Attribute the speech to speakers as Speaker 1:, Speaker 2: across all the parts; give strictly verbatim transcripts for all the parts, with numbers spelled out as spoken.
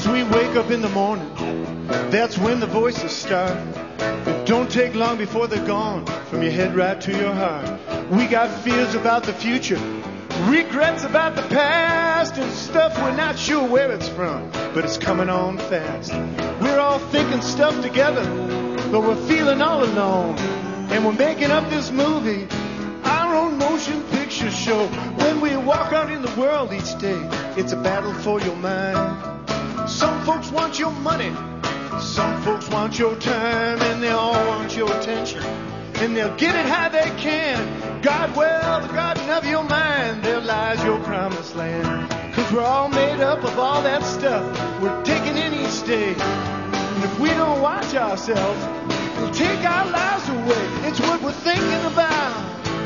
Speaker 1: as we wake up in the morning, that's when the voices start. It don't take long before they're gone, from your head right to your heart. We got fears about the future, regrets about the past, and stuff we're not sure where it's from, but it's coming on fast. We're all thinking stuff together, but we're feeling all alone. And we're making up this movie, our own motion picture show. When we walk out in the world each day, it's a battle for your mind. Some folks want your money, some folks want your time, and they all want your attention, and they'll get it how they can. God, well, the garden of your mind, there lies your promised land. Cause we're all made up of all that stuff we're taking in each day. And if we don't watch ourselves, it'll take our lives away. It's what we're thinking about.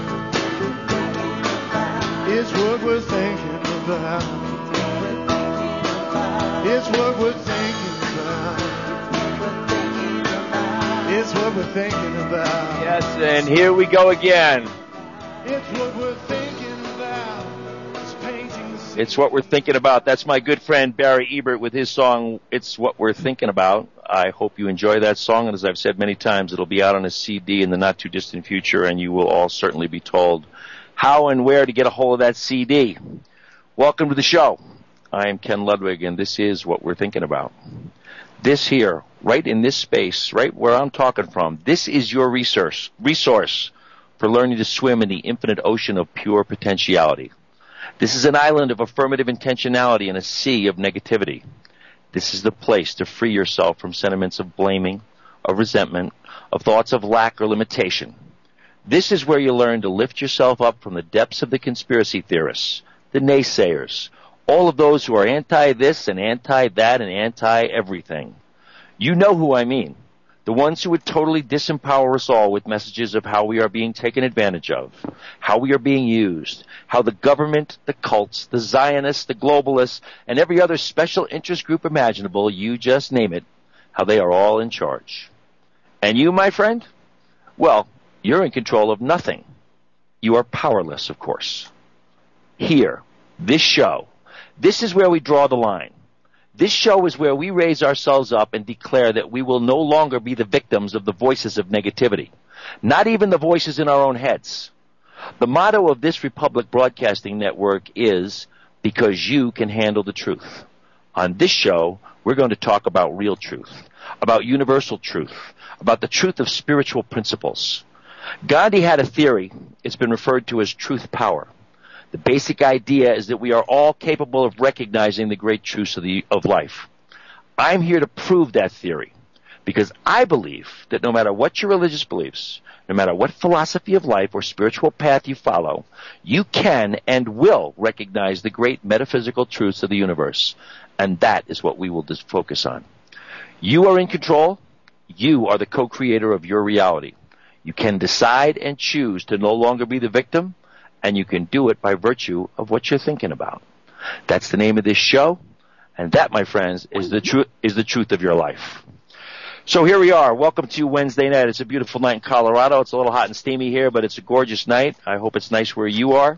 Speaker 1: It's what we're thinking about. It's what we're thinking about. It's what we're thinking about.
Speaker 2: Yes, and here we go again.
Speaker 1: It's what we're thinking about. It's painting the city.
Speaker 2: It's what we're thinking about. That's my good friend Barry Ebert with his song, It's What We're Thinking About. I hope you enjoy that song, and as I've said many times, it'll be out on a C D in the not-too-distant future, and you will all certainly be told how and where to get a hold of that C D. Welcome to the show. I am Ken Ludwig, and this is What We're Thinking About. This here, right in this space, right where I'm talking from, this is your resource, resource for learning to swim in the infinite ocean of pure potentiality. This is an island of affirmative intentionality in a sea of negativity. This is the place to free yourself from sentiments of blaming, of resentment, of thoughts of lack or limitation. This is where you learn to lift yourself up from the depths of the conspiracy theorists, the naysayers, all of those who are anti-this and anti-that and anti-everything. You know who I mean. The ones who would totally disempower us all with messages of how we are being taken advantage of, how we are being used, how the government, the cults, the Zionists, the globalists, and every other special interest group imaginable, you just name it, how they are all in charge. And you, my friend? Well, you're in control of nothing. You are powerless, of course. Here, this show, this is where we draw the line. This show is where we raise ourselves up and declare that we will no longer be the victims of the voices of negativity, not even the voices in our own heads. The motto of this Republic Broadcasting Network is, because you can handle the truth. On this show, we're going to talk about real truth, about universal truth, about the truth of spiritual principles. Gandhi had a theory. It's been referred to as truth power. The basic idea is that we are all capable of recognizing the great truths of, the, of life. I'm here to prove that theory because I believe that no matter what your religious beliefs, no matter what philosophy of life or spiritual path you follow, you can and will recognize the great metaphysical truths of the universe. And that is what we will just focus on. You are in control. You are the co-creator of your reality. You can decide and choose to no longer be the victim, and you can do it by virtue of what you're thinking about. That's the name of this show, and that, my friends, is the truth is the truth of your life. So here we are. Welcome to Wednesday night. It's a beautiful night in Colorado. It's a little hot and steamy here, but it's a gorgeous night. I hope it's nice where you are.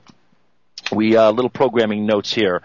Speaker 2: We uh, little programming notes here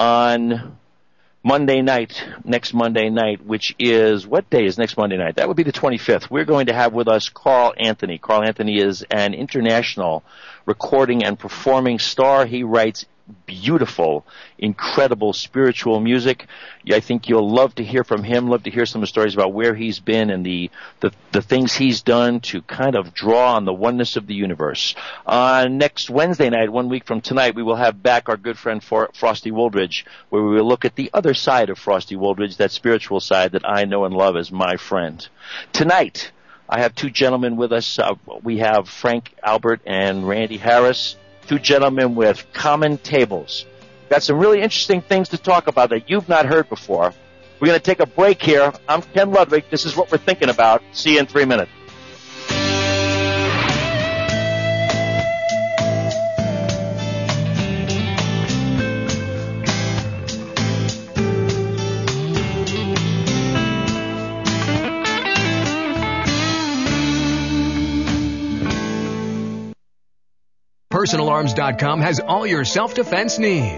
Speaker 2: on Monday night, next Monday night, which is, what day is next Monday night? That would be the twenty-fifth. We're going to have with us Carl Anthony. Carl Anthony is an international recording and performing star. He writes beautiful, incredible spiritual music. I think you'll love to hear from him, love to hear some of the stories about where he's been and the, the, the things he's done to kind of draw on the oneness of the universe. Uh, next Wednesday night, one week from tonight, we will have back our good friend For- Frosty Woldridge, where we will look at the other side of Frosty Woldridge, that spiritual side that I know and love as my friend. Tonight, I have two gentlemen with us. Uh, we have Frank Albert and Randy Harris, two gentlemen with common tables. Got some really interesting things to talk about that you've not heard before. We're going to take a break here. I'm Ken Ludwig. This is what we're thinking about. See you in three minutes.
Speaker 3: Personal Arms dot com has all your self-defense needs.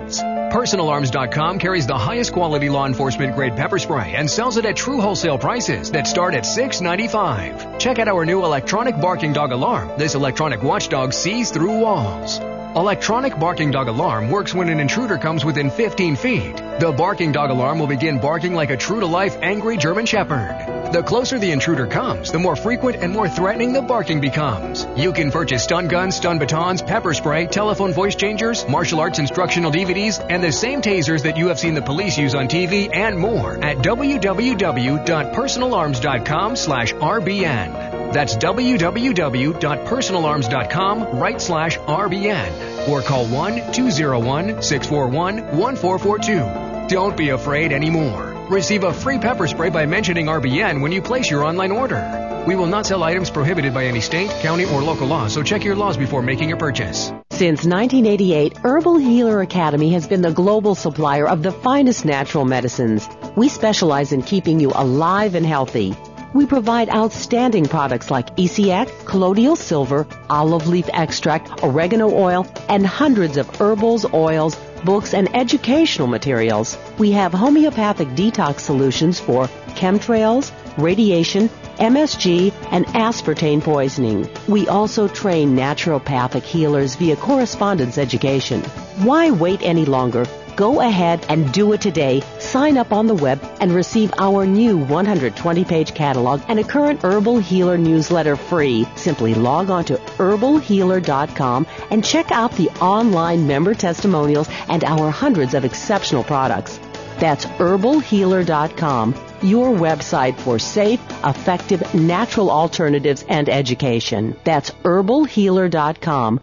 Speaker 3: Personal Arms dot com carries the highest quality law enforcement grade pepper spray and sells it at true wholesale prices that start at six dollars and ninety-five cents. Check out our new electronic barking dog alarm. This electronic watchdog sees through walls. Electronic barking dog alarm works when an intruder comes within fifteen feet. The barking dog alarm will begin barking like a true-to-life angry German Shepherd. The closer the intruder comes, the more frequent and more threatening the barking becomes. You can purchase stun guns, stun batons, pepper spray, telephone voice changers, martial arts instructional D V Ds, and the same tasers that you have seen the police use on T V and more at w w w dot personal arms dot com slash R B N. That's w w w dot personal arms dot com right slash R B N or call one two zero one, six four one, one four four two. Don't be afraid anymore. Receive a free pepper spray by mentioning R B N when you place your online order. We will not sell items prohibited by any state, county, or local law, so check your laws before making your purchase.
Speaker 4: Since nineteen eighty-eight, Herbal Healer Academy has been the global supplier of the finest natural medicines. We specialize in keeping you alive and healthy. We provide outstanding products like E C X, colloidal silver, olive leaf extract, oregano oil, and hundreds of herbals, oils, books, and educational materials. We have homeopathic detox solutions for chemtrails, radiation, M S G, and aspartame poisoning. We also train naturopathic healers via correspondence education. Why wait any longer? Go ahead and do it today. Sign up on the web and receive our new one hundred twenty page catalog and a current Herbal Healer newsletter free. Simply log on to herbal healer dot com and check out the online member testimonials and our hundreds of exceptional products. That's herbal healer dot com, your website for safe, effective, natural alternatives and education. That's herbal healer dot com.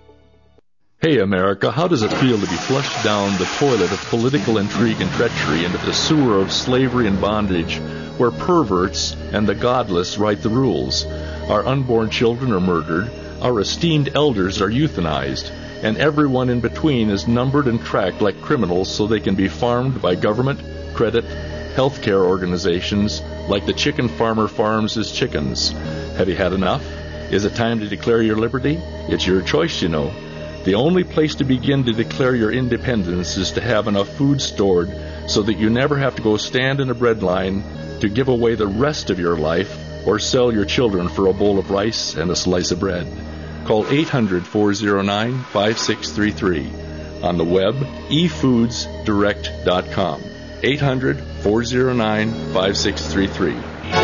Speaker 5: Hey, America, how does it feel to be flushed down the toilet of political intrigue and treachery into the sewer of slavery and bondage, where perverts and the godless write the rules? Our unborn children are murdered, our esteemed elders are euthanized, and everyone in between is numbered and tracked like criminals so they can be farmed by government, credit, healthcare organizations like the chicken farmer farms his chickens. Have you had enough? Is it time to declare your liberty? It's your choice, you know. The only place to begin to declare your independence is to have enough food stored so that you never have to go stand in a bread line to give away the rest of your life or sell your children for a bowl of rice and a slice of bread. Call eight hundred, four oh nine, five six three three. On the web, e foods direct dot com. eight hundred, four oh nine, five six three three.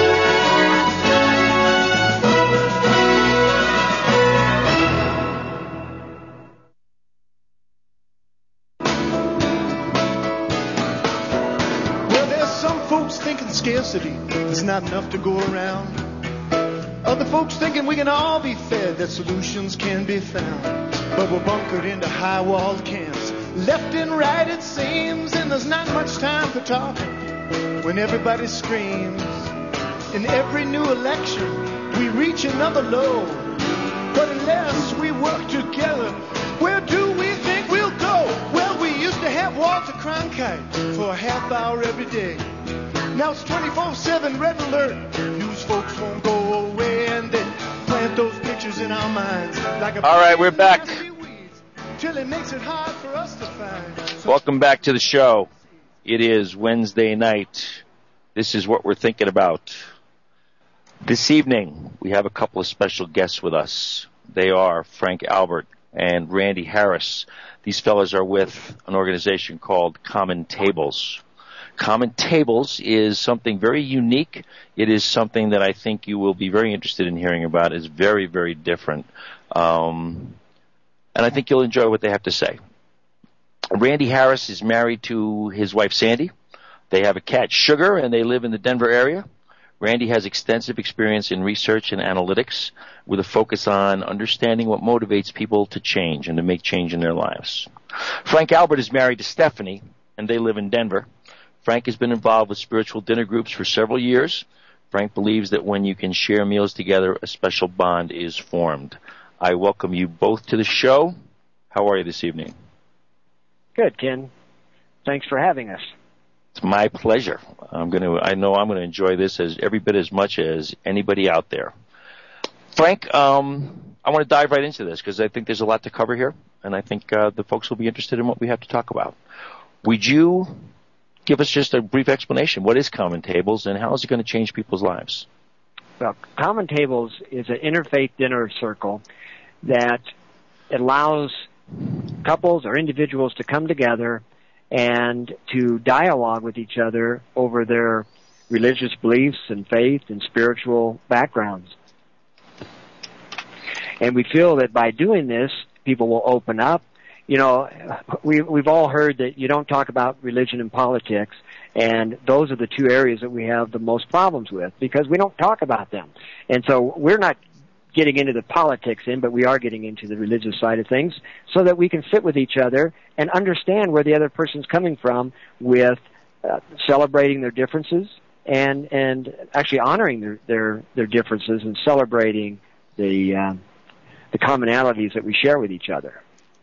Speaker 1: Scarcity, there's not enough to go around. Other folks thinking we can all be fed, that solutions can be found. But we're bunkered into high-walled camps, left and right it seems, and there's not much time for talking when everybody screams. In every new election, we reach another low. But unless we work together, where do we think we'll go? Well, we used to have Walter Cronkite for a half hour every day. Now it's twenty-four seven red alert. News folks won't go away, and they plant those pictures in our minds. Like a
Speaker 2: All right, we're back.
Speaker 1: Till it makes it hard for us to find.
Speaker 2: Welcome back to the show. It is Wednesday night. This is what we're thinking about. This evening, we have a couple of special guests with us. They are Frank Albert and Randy Harris. These fellas are with an organization called Common Tables. Common Tables is something very unique. It is something that I think you will be very interested in hearing about. It's very, very different. Um, and I think you'll enjoy what they have to say. Randy Harris is married to his wife, Sandy. They have a cat, Sugar, and they live in the Denver area. Randy has extensive experience in research and analytics with a focus on understanding what motivates people to change and to make change in their lives. Frank Albert is married to Stephanie, and they live in Denver. Frank has been involved with spiritual dinner groups for several years. Frank believes that when you can share meals together, a special bond is formed. I welcome you both to the show. How are you this evening?
Speaker 6: Good, Ken. Thanks for having us.
Speaker 2: It's my pleasure. I'm going to. I know I'm going to enjoy this as every bit as much as anybody out there. Frank, um, I want to dive right into this because I think there's a lot to cover here, and I think uh, the folks will be interested in what we have to talk about. Would you give us just a brief explanation? What is Common Tables, and how is it going to change people's lives?
Speaker 6: Well, Common Tables is an interfaith dinner circle that allows couples or individuals to come together and to dialogue with each other over their religious beliefs and faith and spiritual backgrounds. And we feel that by doing this, people will open up. You know, we, we've all heard that you don't talk about religion and politics, and those are the two areas that we have the most problems with because we don't talk about them. And so we're not getting into the politics in, but we are getting into the religious side of things so that we can sit with each other and understand where the other person's coming from with uh, celebrating their differences and and actually honoring their their, their differences and celebrating the um, the commonalities that we share with each other.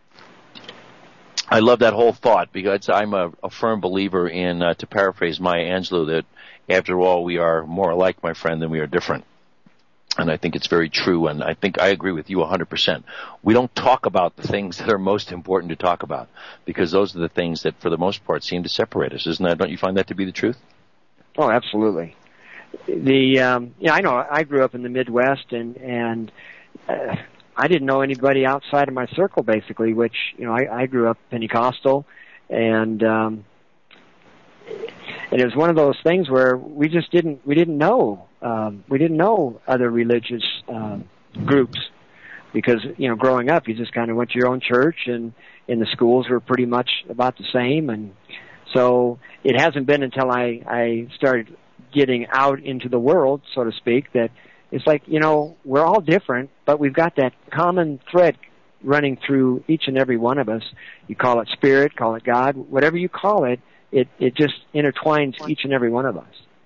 Speaker 2: I love that whole thought because I'm a, a firm believer in, uh, to paraphrase Maya Angelou, that after all, we are more alike, my friend, than we are different. And I think it's very true, and I think I agree with you one hundred percent. We don't talk about the things that are most important to talk about because those are the things that, for the most part, seem to separate us. Isn't that? Don't you find that to be the truth?
Speaker 6: Oh, absolutely. The um, yeah, I know. I grew up in the Midwest, and and uh, I didn't know anybody outside of my circle, basically. Which you know, I, I grew up Pentecostal, and um, and it was one of those things where we just didn't we didn't know um, we didn't know other religious um, groups because you know, growing up, you just kind of went to your own church, and and the schools were pretty much about the same, and so it hasn't been until I I started getting out into the world, so to speak, that it's like, you know, we're all different, but we've got that common thread running through each and every one of us. You call it spirit, call it God, whatever you call it, it, it just intertwines each and every one of us.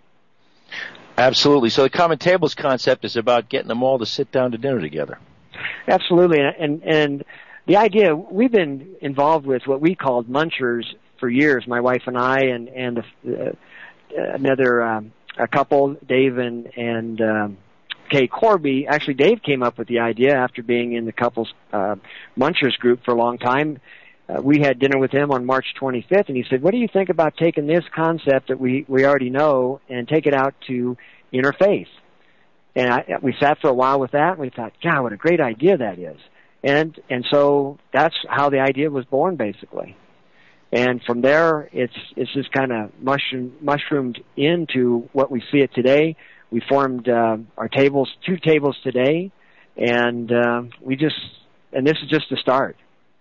Speaker 2: Absolutely. So the Common Tables concept is about getting them all to sit down to dinner together.
Speaker 6: Absolutely. And, and the idea, we've been involved with what we called munchers for years, my wife and I, and, and uh, another um, a couple, Dave and, and um, Kay Corby. Actually, Dave came up with the idea after being in the couples uh, munchers group for a long time. Uh, we had dinner with him on March twenty-fifth, and he said, what do you think about taking this concept that we, we already know and take it out to interfaith? And I, we sat for a while with that, and we thought, God, what a great idea that is. And and so that's how the idea was born, basically. And from there, it's it's just kind of mushroom, mushroomed into what we see it today. We formed uh, our tables, two tables today, and uh, we just, and this is just the start.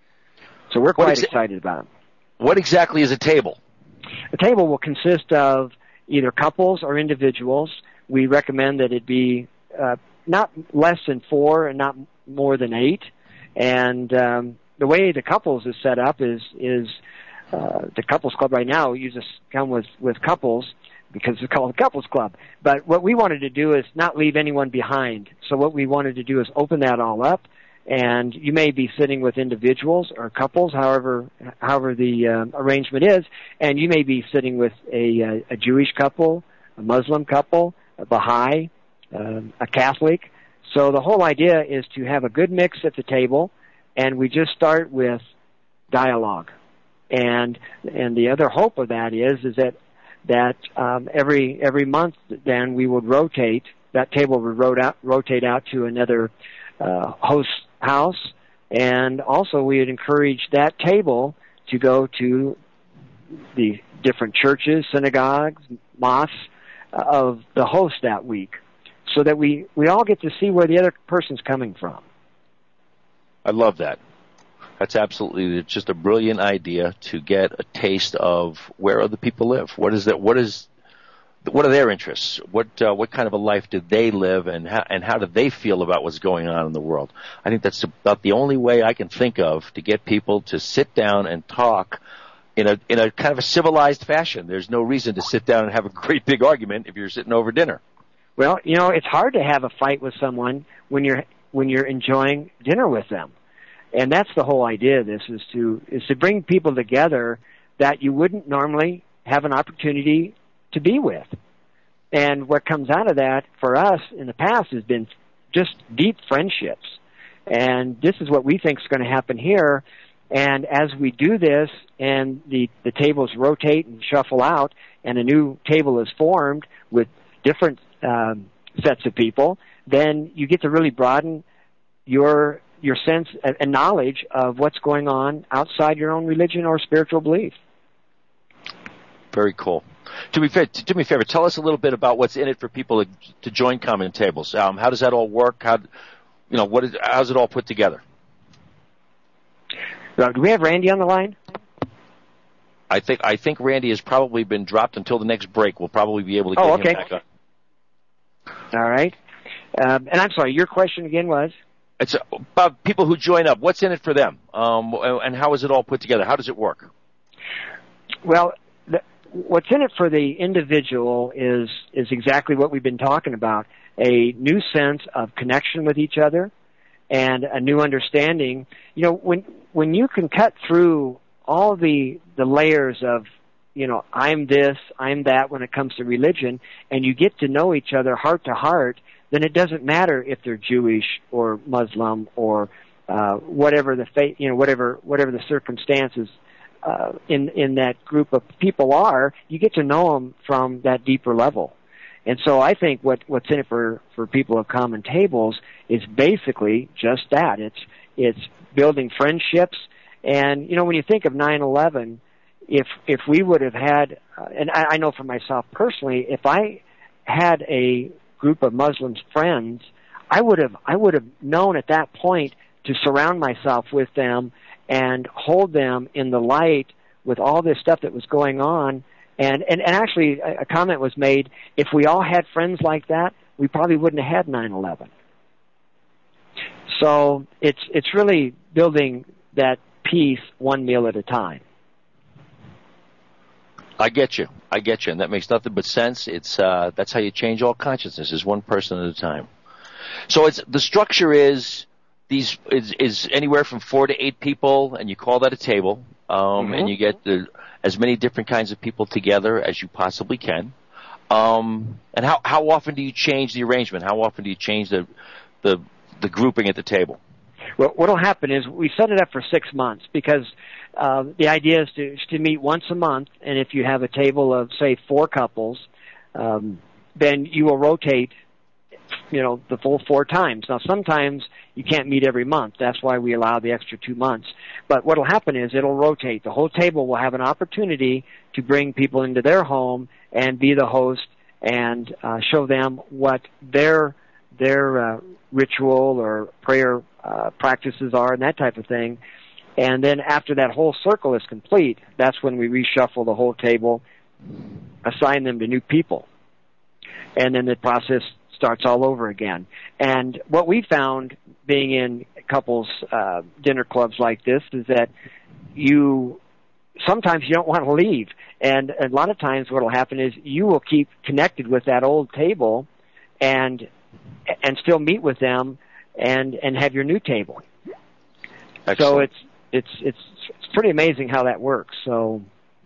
Speaker 6: So we're quite exa- excited about it.
Speaker 2: What exactly is a table?
Speaker 6: A table will consist of either couples or individuals. We recommend that it be uh, not less than four and not more than eight. And um, the way the couples is set up is is uh, the couples club right now uses come with with couples because it's called a couples club. But what we wanted to do is not leave anyone behind. So what we wanted to do is open that all up. And you may be sitting with individuals or couples, however however the uh, arrangement is, and you may be sitting with a, a Jewish couple, a Muslim couple, a Baha'i, uh, a Catholic. So the whole idea is to have a good mix at the table, and we just start with dialogue. And and the other hope of that is is that that um, every every month then we would rotate, that table would rot out, rotate out to another uh, host house, and also we would encourage that table to go to the different churches, synagogues, mosques of the host that week, so that we, we all get to see where the other person's coming from.
Speaker 2: I love that. That's absolutely, it's just a brilliant idea to get a taste of where other people live. What is that? What is, what are their interests? What uh, what kind of a life do they live, and how, and how do they feel about what's going on in the world? I think that's about the only way I can think of to get people to sit down and talk in a in a kind of a civilized fashion. There's no reason to sit down and have a great big argument if you're sitting over dinner.
Speaker 6: Well, you know, it's hard to have a fight with someone when you're when you're enjoying dinner with them. And that's the whole idea of this, is to is to bring people together that you wouldn't normally have an opportunity to be with. And what comes out of that for us in the past has been just deep friendships. And this is what we think is going to happen here. And as we do this and the, the tables rotate and shuffle out and a new table is formed with different um, sets of people, then you get to really broaden your your sense and knowledge of what's going on outside your own religion or spiritual belief.
Speaker 2: Very cool. Do me, do me a favor, tell us a little bit about what's in it for people to, to join Common Tables. Um, how does that all work? How, you know, what is, how's it all put together?
Speaker 6: Uh, do we have Randy on the line?
Speaker 2: I think I think Randy has probably been dropped until the next break. We'll probably be able to get
Speaker 6: oh,
Speaker 2: him
Speaker 6: okay.
Speaker 2: back up.
Speaker 6: All right. Um, and I'm sorry, your question again was?
Speaker 2: It's about people who join up. What's in it for them? Um, and how is it all put together? How does it work?
Speaker 6: Well, the, what's in it for the individual is is exactly what we've been talking about, a new sense of connection with each other and a new understanding. You know, when when you can cut through all the the layers of, you know, I'm this, I'm that when it comes to religion, and you get to know each other heart to heart, then it doesn't matter if they're Jewish or Muslim or uh, whatever the faith, you know, whatever whatever the circumstances uh, in in that group of people are. You get to know them from that deeper level, and so I think what what's in it for for people of Common Tables is basically just that. It's it's building friendships, and you know, when you think of nine eleven, if if we would have had, uh, and I, I know for myself personally, if I had a group of Muslim friends, I would have I would have known at that point to surround myself with them and hold them in the light with all this stuff that was going on. And and, and actually, a, a comment was made: if we all had friends like that, we probably wouldn't have had nine eleven. So it's it's really building that peace one meal at a time.
Speaker 2: I get you. I get you, and that makes nothing but sense. It's uh, that's how you change all consciousness, is one person at a time. So it's the structure is these is, is anywhere from four to eight people, and you call that a table, um, mm-hmm. and you get the, as many different kinds of people together as you possibly can. Um, and how how often do you change the arrangement? How often do you change the the the grouping at the table?
Speaker 6: Well, what will happen is we set it up for six months because uh, the idea is to, is to meet once a month, and if you have a table of, say, four couples, um, then you will rotate, you know, the full four times. Now, sometimes you can't meet every month. That's why we allow the extra two months. But what will happen is it'll rotate. The whole table will have an opportunity to bring people into their home and be the host and uh, show them what their their uh, ritual or prayer uh, practices are and that type of thing. And then after that whole circle is complete, that's when we reshuffle the whole table, assign them to new people. And then the process starts all over again. And what we found being in couples uh, dinner clubs like this is that you sometimes you don't want to leave. And a lot of times what will happen is you will keep connected with that old table and and still meet with them and, and have your new table.
Speaker 2: Excellent.
Speaker 6: So it's it's it's it's pretty amazing how that works. So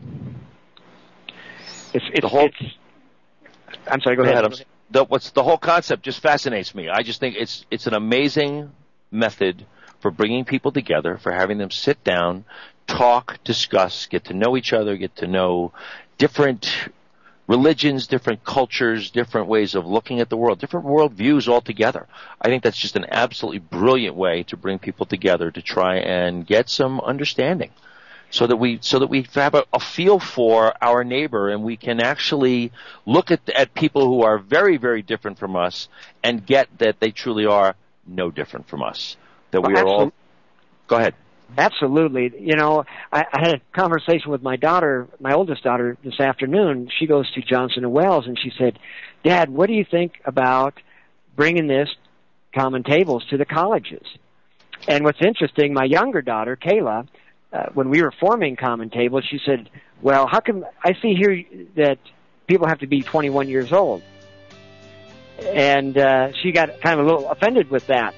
Speaker 6: it's it's,
Speaker 2: the whole,
Speaker 6: it's I'm sorry, go,
Speaker 2: go
Speaker 6: ahead.
Speaker 2: ahead. The, what's the whole concept just fascinates me. I just think it's it's an amazing method for bringing people together, for having them sit down, talk, discuss, get to know each other, get to know different religions, different cultures, different ways of looking at the world, different world views altogether. I think that's just an absolutely brilliant way to bring people together to try and get some understanding, so that we so that we have a, a feel for our neighbor, and we can actually look at at people who are very, very different from us and get that they truly are no different from us. That we
Speaker 6: well,
Speaker 2: are all. Go ahead.
Speaker 6: Absolutely. You know, I, I had a conversation with my daughter, my oldest daughter, this afternoon. She goes to Johnson and Wales, and she said, "Dad, what do you think about bringing this Common Tables to the colleges?" And what's interesting, my younger daughter, Kayla, uh, when we were forming Common Tables, she said, "Well, how come I see here that people have to be twenty-one years old?" And uh, she got kind of a little offended with that.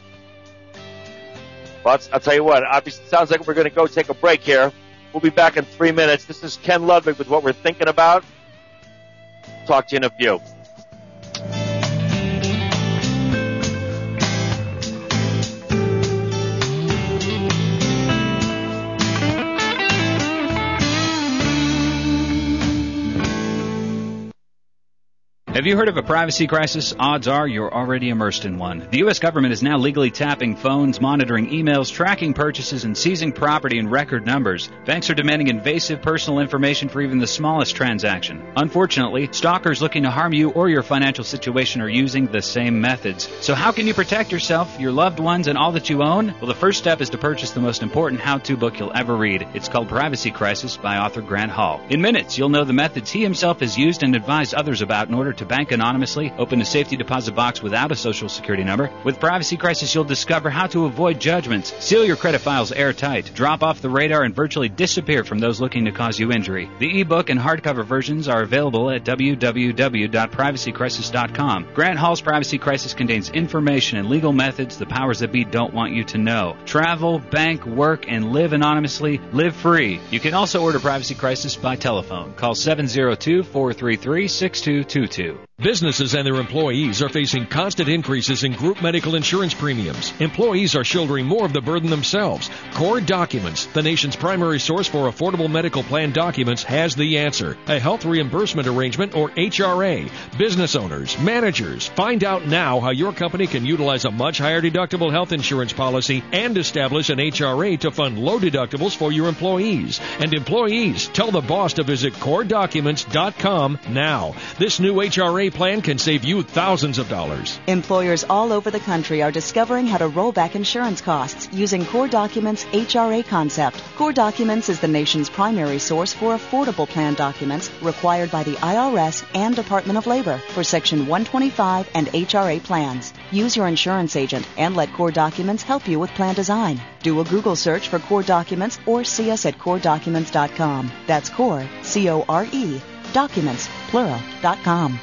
Speaker 2: Well, I'll tell you what, obviously it sounds like we're going to go take a break here. We'll be back in three minutes. This is Ken Ludwig with What We're Thinking About. Talk to you in a few.
Speaker 7: Have you heard of a privacy crisis? Odds are you're already immersed in one. The U S government is now legally tapping phones, monitoring emails, tracking purchases, and seizing property in record numbers. Banks are demanding invasive personal information for even the smallest transaction. Unfortunately, stalkers looking to harm you or your financial situation are using the same methods. So how can you protect yourself, your loved ones, and all that you own? Well, the first step is to purchase the most important how-to book you'll ever read. It's called Privacy Crisis by author Grant Hall. In minutes, you'll know the methods he himself has used and advised others about in order to bank anonymously, open a safety deposit box without a social security number. With Privacy Crisis, you'll discover how to avoid judgments, seal your credit files airtight, drop off the radar, and virtually disappear from those looking to cause you injury. The ebook and hardcover versions are available at w w w dot privacy crisis dot com. Grant Hall's Privacy Crisis contains information and legal methods the powers that be don't want you to know. Travel, bank, work, and live anonymously. Live free. You can also order Privacy Crisis by telephone. Call seven zero two, four three three, six two two two.
Speaker 8: Businesses and their employees are facing constant increases in group medical insurance premiums. Employees are shouldering more of the burden themselves. Core Documents, the nation's primary source for affordable medical plan documents, has the answer. A health reimbursement arrangement, or H R A. Business owners, managers, find out now how your company can utilize a much higher deductible health insurance policy and establish an H R A to fund low deductibles for your employees. And employees, tell the boss to visit core documents dot com now. This new H R A plan can save you thousands of dollars.
Speaker 9: Employers all over the country are discovering how to roll back insurance costs using Core Documents' H R A concept. Core Documents is the nation's primary source for affordable plan documents required by the I R S and Department of Labor for Section one twenty-five and H R A plans. Use your insurance agent and let Core Documents help you with plan design. Do a Google search for Core Documents or see us at core documents dot com. That's Core, C O R E, documents, plural, dot com.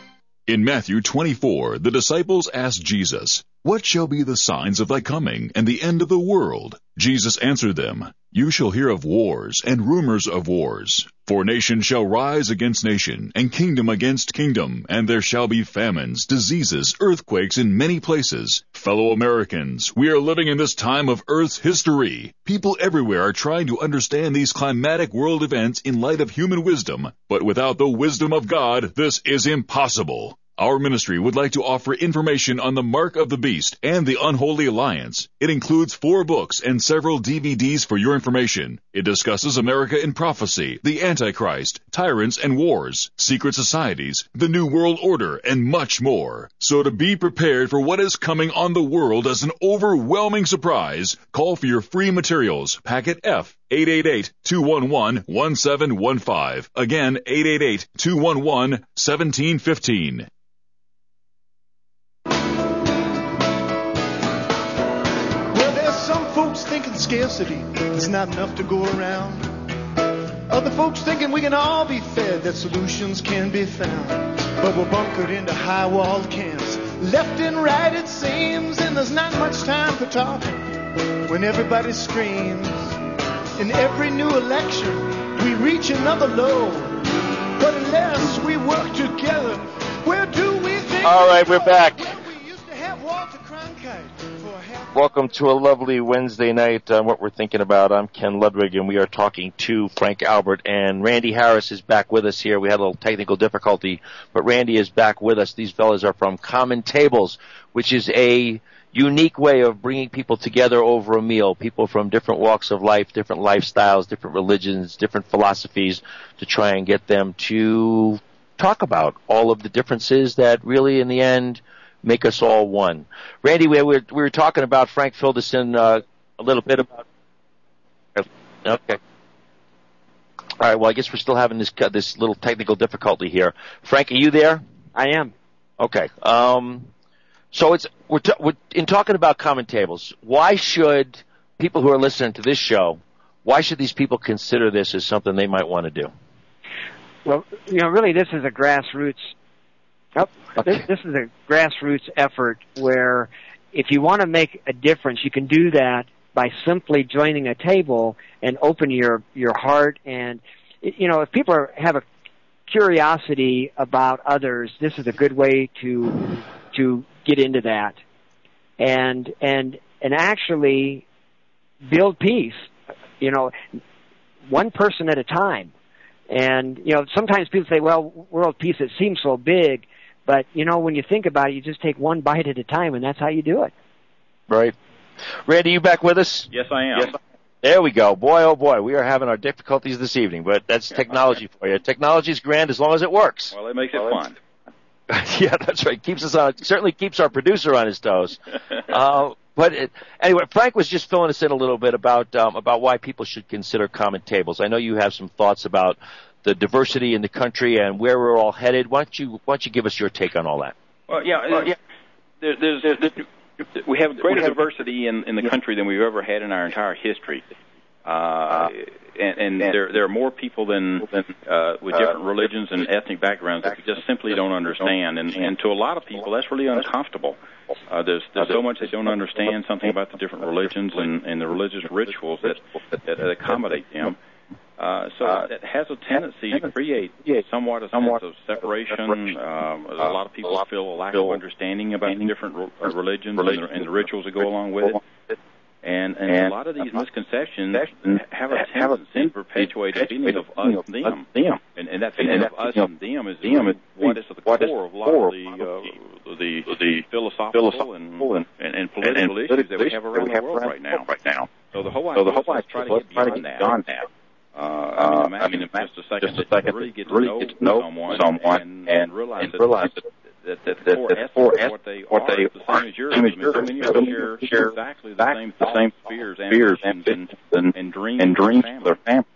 Speaker 10: In Matthew twenty-four, the disciples asked Jesus, "What shall be the signs of thy coming and the end of the world?" Jesus answered them, "You shall hear of wars and rumors of wars. For nation shall rise against nation, and kingdom against kingdom, and there shall be famines, diseases, earthquakes in many places." Fellow Americans, we are living in this time of Earth's history. People everywhere are trying to understand these climatic world events in light of human wisdom, but without the wisdom of God, this is impossible. Our ministry would like to offer information on the Mark of the Beast and the Unholy Alliance. It includes four books and several D V Ds for your information. It discusses America in prophecy, the Antichrist, tyrants and wars, secret societies, the New World Order, and much more. So to be prepared for what is coming on the world as an overwhelming surprise, call for your free materials, packet F, eight eight eight, two one one, one seven one five. Again, eight eight eight, two one one, one seven one five.
Speaker 1: Folks thinking scarcity is not enough to go around. Other folks thinking we can all be fed, that solutions can be found. But we're bunkered into high-walled camps, left and right it seems, and there's not much time for talking when everybody screams. In every new election, we reach another low. But unless we work together, where do we think?
Speaker 2: All right, we're back.
Speaker 1: We used to have Walter Cronkite.
Speaker 2: Welcome to a lovely Wednesday night on What We're Thinking About. I'm Ken Ludwig, and we are talking to Frank Albert, and Randy Harris is back with us here. We had a little technical difficulty, but Randy is back with us. These fellas are from Common Tables, which is a unique way of bringing people together over a meal, people from different walks of life, different lifestyles, different religions, different philosophies, to try and get them to talk about all of the differences that really, in the end, make us all one. Randy, we were, we were talking about, Frank filled us in uh, a little bit about... Okay. All right, well, I guess we're still having this this little technical difficulty here. Frank, are you there?
Speaker 6: I am.
Speaker 2: Okay. Um, so it's we're, t- we're in talking about Common Tables. Why should people who are listening to this show, why should these people consider this as something they might want to do?
Speaker 6: Well, you know, really this is a grassroots Oh,
Speaker 2: okay.
Speaker 6: this, this is a grassroots effort where if you want to make a difference, you can do that by simply joining a table and open your, your heart. And, you know, if people are, have a curiosity about others, this is a good way to to get into that and and and actually build peace, you know, one person at a time. And, you know, sometimes people say, well, world peace, it seems so big. But, you know, when you think about it, you just take one bite at a time, and that's how you do it.
Speaker 2: Right. Randy, you back with us?
Speaker 11: Yes, I am. Yes.
Speaker 2: There we go. Boy, oh boy, we are having our difficulties this evening, but that's technology for you. Technology's grand as long as it works.
Speaker 11: Well, it makes it fun.
Speaker 2: Yeah, that's right. Keeps us on. Certainly keeps our producer on his toes. uh, but it, anyway, Frank was just filling us in a little bit about um, about why people should consider common tables. I know you have some thoughts about the diversity in the country and where we're all headed. Why don't you why don't you give us your take on all that?
Speaker 11: Well, yeah, well, yeah. There, there's, there's, there's we have greater diversity in, in the country than we've ever had in our entire history. Uh, and and there, there are more people than, than uh, with different religions and ethnic backgrounds that we just simply don't understand. And, and to a lot of people, that's really uncomfortable. Uh, there's, there's so much they don't understand, something about the different religions and, and the religious rituals that, that, that accommodate them. Uh, so uh, it has a tendency to create somewhat a sense of separation. Um, a lot of people feel a lack of understanding about different re- religions and the, and the rituals that go along with it. And, and a lot of these misconceptions have a tendency to perpetuate a feeling of us and them. And, and that feeling of us and them is what is at the core of a lot of the, uh, the, the philosophical and, and, and political issues that we have around the world right now. So the whole idea is to try to get beyond that. Uh, I mean, imagine, I mean, imagine just a second, just a second to really get to, really know, get to know someone, someone and, and realize, and realize that, that, that, that the core essence of what they what are they is the same as yours. I mean, so many of them share, share exactly the same thoughts, same fears, fears ambitions, and, and dreams, and dreams for their family.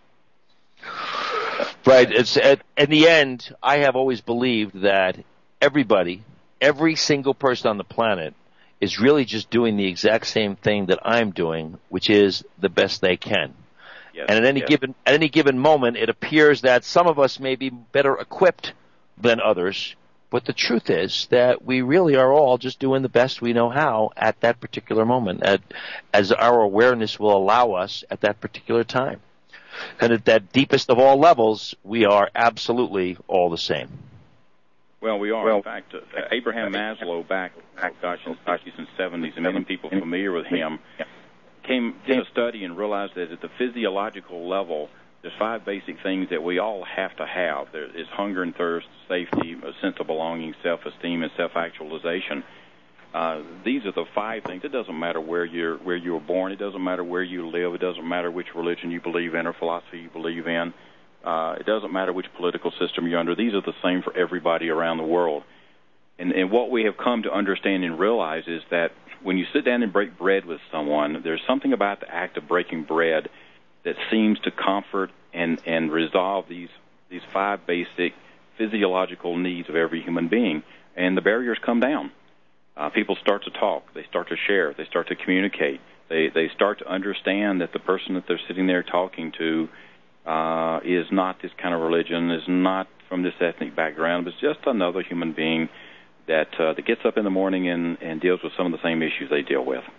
Speaker 2: Right. It's at, in the end, I have always believed that everybody, every single person on the planet, is really just doing the exact same thing that I'm doing, which is the best they can. Yes, and at any yes. given at any given moment, it appears that some of us may be better equipped than others. But the truth is that we really are all just doing the best we know how at that particular moment, at, as our awareness will allow us at that particular time. And at that deepest of all levels, we are absolutely all the same.
Speaker 11: Well, we are. Well, in fact, uh, Abraham Maslow, back, oh gosh, in the sixties and seventies, and many people familiar with him, came did a study and realized that at the physiological level, there's five basic things that we all have to have. There is hunger and thirst, safety, a sense of belonging, self-esteem, and self-actualization. Uh, these are the five things. It doesn't matter where you're where you were born. It doesn't matter where you live. It doesn't matter which religion you believe in or philosophy you believe in. Uh, it doesn't matter which political system you're under. These are the same for everybody around the world. And, and what we have come to understand and realize is that when you sit down and break bread with someone, there's something about the act of breaking bread that seems to comfort and, and resolve these these five basic physiological needs of every human being. And the barriers come down. Uh, people start to talk. They start to share. They start to communicate. They they start to understand that the person that they're sitting there talking to uh, is not this kind of religion, is not from this ethnic background, but it's just another human being that uh, that gets up in the morning and, and deals with some of the same issues they deal with.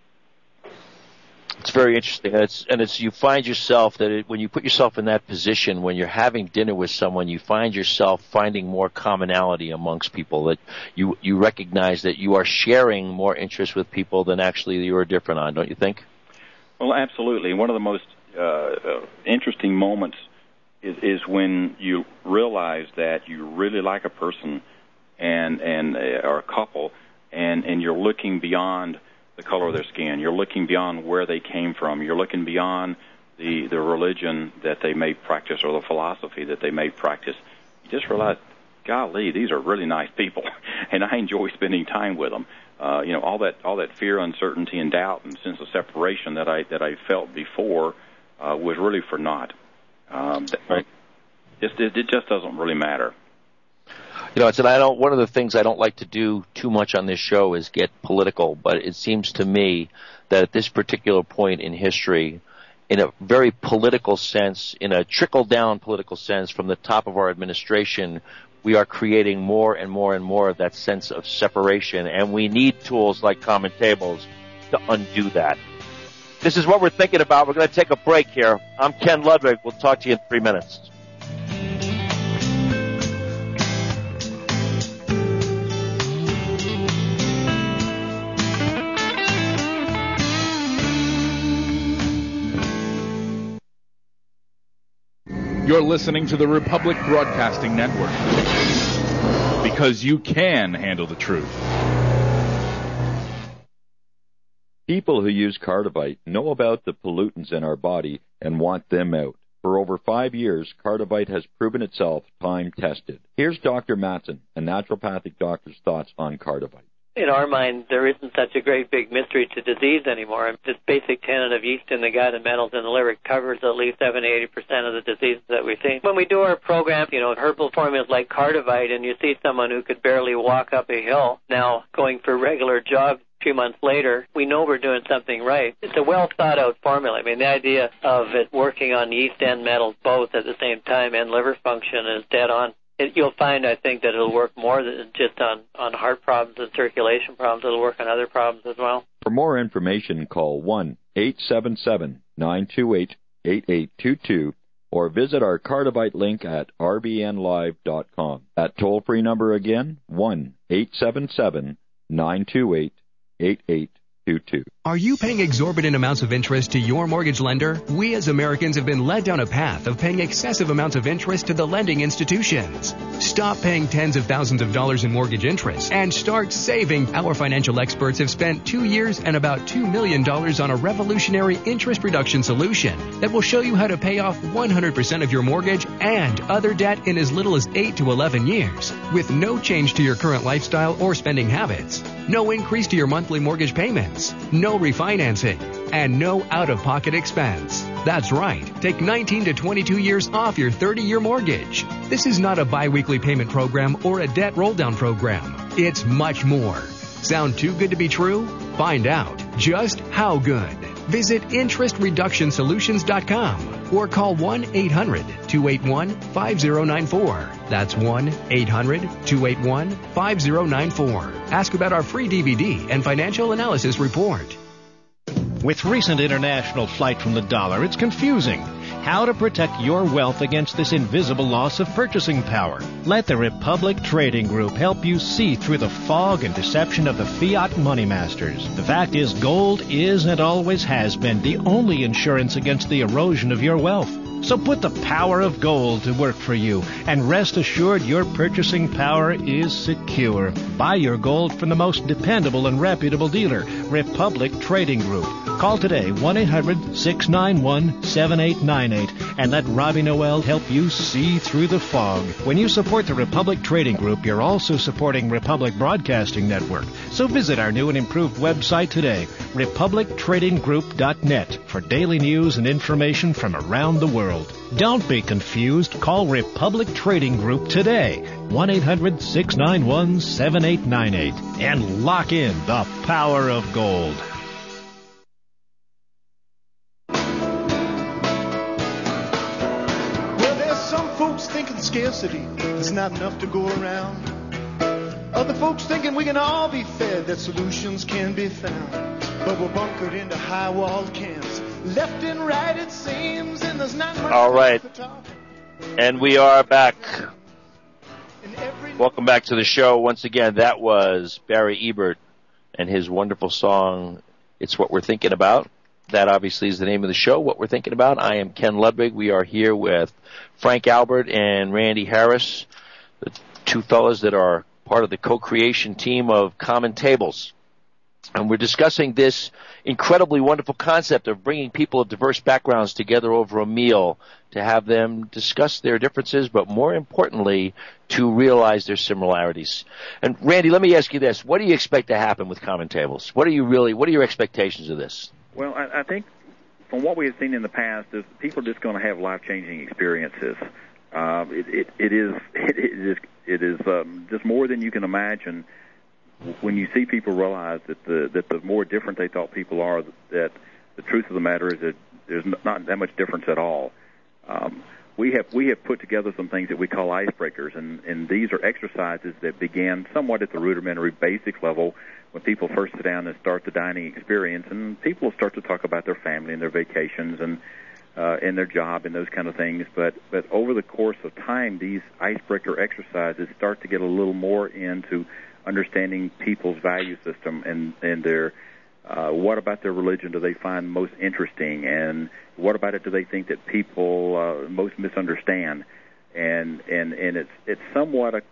Speaker 2: It's very interesting, and it's and it's you find yourself that it, when you put yourself in that position, when you're having dinner with someone, you find yourself finding more commonality amongst people. That you you recognize that you are sharing more interests with people than actually you are different on, don't you think?
Speaker 11: Well, absolutely. One of the most uh, uh, interesting moments is, is when you realize that you really like a person and and uh, or a couple, and and you're looking beyond the color of their skin. You're looking beyond where they came from. You're looking beyond the the religion that they may practice or the philosophy that they may practice. You just realize, golly, these are really nice people, and I enjoy spending time with them. Uh, you know, all that all that fear, uncertainty, and doubt, and sense of separation that I that I felt before uh, was really for naught. Um, right. It, it just doesn't really matter.
Speaker 2: You know, it's and I don't. One of the things I don't like to do too much on this show is get political, but it seems to me that at this particular point in history, in a very political sense, in a trickle-down political sense from the top of our administration, we are creating more and more and more of that sense of separation, and we need tools like common tables to undo that. This is what we're thinking about. We're going to take a break here. I'm Ken Ludwig. We'll talk to you in three minutes.
Speaker 12: You're listening to the Republic Broadcasting Network. because you can handle the truth.
Speaker 13: People who use Cardivite know about the pollutants in our body and want them out. For over five years, Cardivite has proven itself time-tested. Here's Doctor Matson, a naturopathic doctor's thoughts on Cardivite.
Speaker 14: In our mind, there isn't such a great big mystery to disease anymore. This basic tenet of yeast in the gut and metals in the liver covers at least seventy to eighty percent of the diseases that we see. When we do our program, you know, herbal formulas like Cardivite, and you see someone who could barely walk up a hill now going for regular jogs a few months later, we know we're doing something right. It's a well-thought-out formula. I mean, the idea of it working on yeast and metals both at the same time and liver function is dead on. It, you'll find, I think, that it'll work more than just on, on heart problems and circulation problems. It'll work on other problems as well.
Speaker 13: For more information, call one eight seven seven, nine two eight, eight eight two two or visit our Cardivite link at r b n live dot com. That toll-free number again, one eight seven seven, nine two eight, eight eight two two.
Speaker 3: Are you paying exorbitant amounts of interest to your mortgage lender? We as Americans have been led down a path of paying excessive amounts of interest to the lending institutions. Stop paying tens of thousands of dollars in mortgage interest and start saving. Our financial experts have spent two years and about two million dollars on a revolutionary interest reduction solution that will show you how to pay off one hundred percent of your mortgage and other debt in as little as eight to eleven years with no change to your current lifestyle or spending habits. No increase to your monthly mortgage payments, no refinancing, and no out-of-pocket expense. That's right. Take nineteen to twenty-two years off your thirty-year mortgage. This is not a biweekly payment program or a debt roll-down program. It's much more. Sound too good to be true? Find out just how good. Visit interest reduction solutions dot com or call one eight hundred, two eight one, five zero nine four. That's one eight hundred, two eight one, five zero nine four. Ask about our free D V D and financial analysis report.
Speaker 15: With recent international flight from the dollar, it's confusing. How to protect your wealth against this invisible loss of purchasing power. Let the Republic Trading Group help you see through the fog and deception of the fiat money masters. The fact is, gold is and always has been the only insurance against the erosion of your wealth. So put the power of gold to work for you, and rest assured your purchasing power is secure. Buy your gold from the most dependable and reputable dealer, Republic Trading Group. Call today, one eight hundred, six nine one, seven eight nine eight, and let Robbie Noel help you see through the fog. When you support the Republic Trading Group, you're also supporting Republic Broadcasting Network. So visit our new and improved website today, republic trading group dot net, for daily news and information from around the world. Don't be confused. Call Republic Trading Group today, one eight hundred, six nine one, seven eight nine eight, and lock in the power of gold.
Speaker 1: Well, there's some folks thinking scarcity, there's not enough to go around. Other folks thinking we can all be fed, that solutions can be found. But we're bunkered into high-walled camps, left and right it seems, and there's not much.
Speaker 2: All right, and we are back. Welcome back to the show. Once again, that was Barry Ebert and his wonderful song, It's What We're Thinking About. That obviously is the name of the show, What We're Thinking About. I am Ken Ludwig. We are here with Frank Albert and Randy Harris, the two fellows that are part of the co-creation team of Common Tables. And we're discussing this incredibly wonderful concept of bringing people of diverse backgrounds together over a meal to have them discuss their differences, but more importantly, to realize their similarities. And Randy, let me ask you this. What do you expect to happen with Common Tables? What are you really, what are your expectations of this?
Speaker 11: Well, I, I think from what we have seen in the past is people are just going to have life-changing experiences. Uh, it, it, it is, it, it is, it is um, just more than you can imagine. When you see people realize that the that the more different they thought people are, that the truth of the matter is that there's not that much difference at all. Um, we have we have put together some things that we call icebreakers, and, and these are exercises that began somewhat at the rudimentary basic level when people first sit down and start the dining experience, and people will start to talk about their family and their vacations and uh, and their job and those kind of things. But but over the course of time, these icebreaker exercises start to get a little more into understanding people's value system and, and their, uh, what about their religion do they find most interesting, and what about it do they think that people uh, most misunderstand, and and and it's it's somewhat a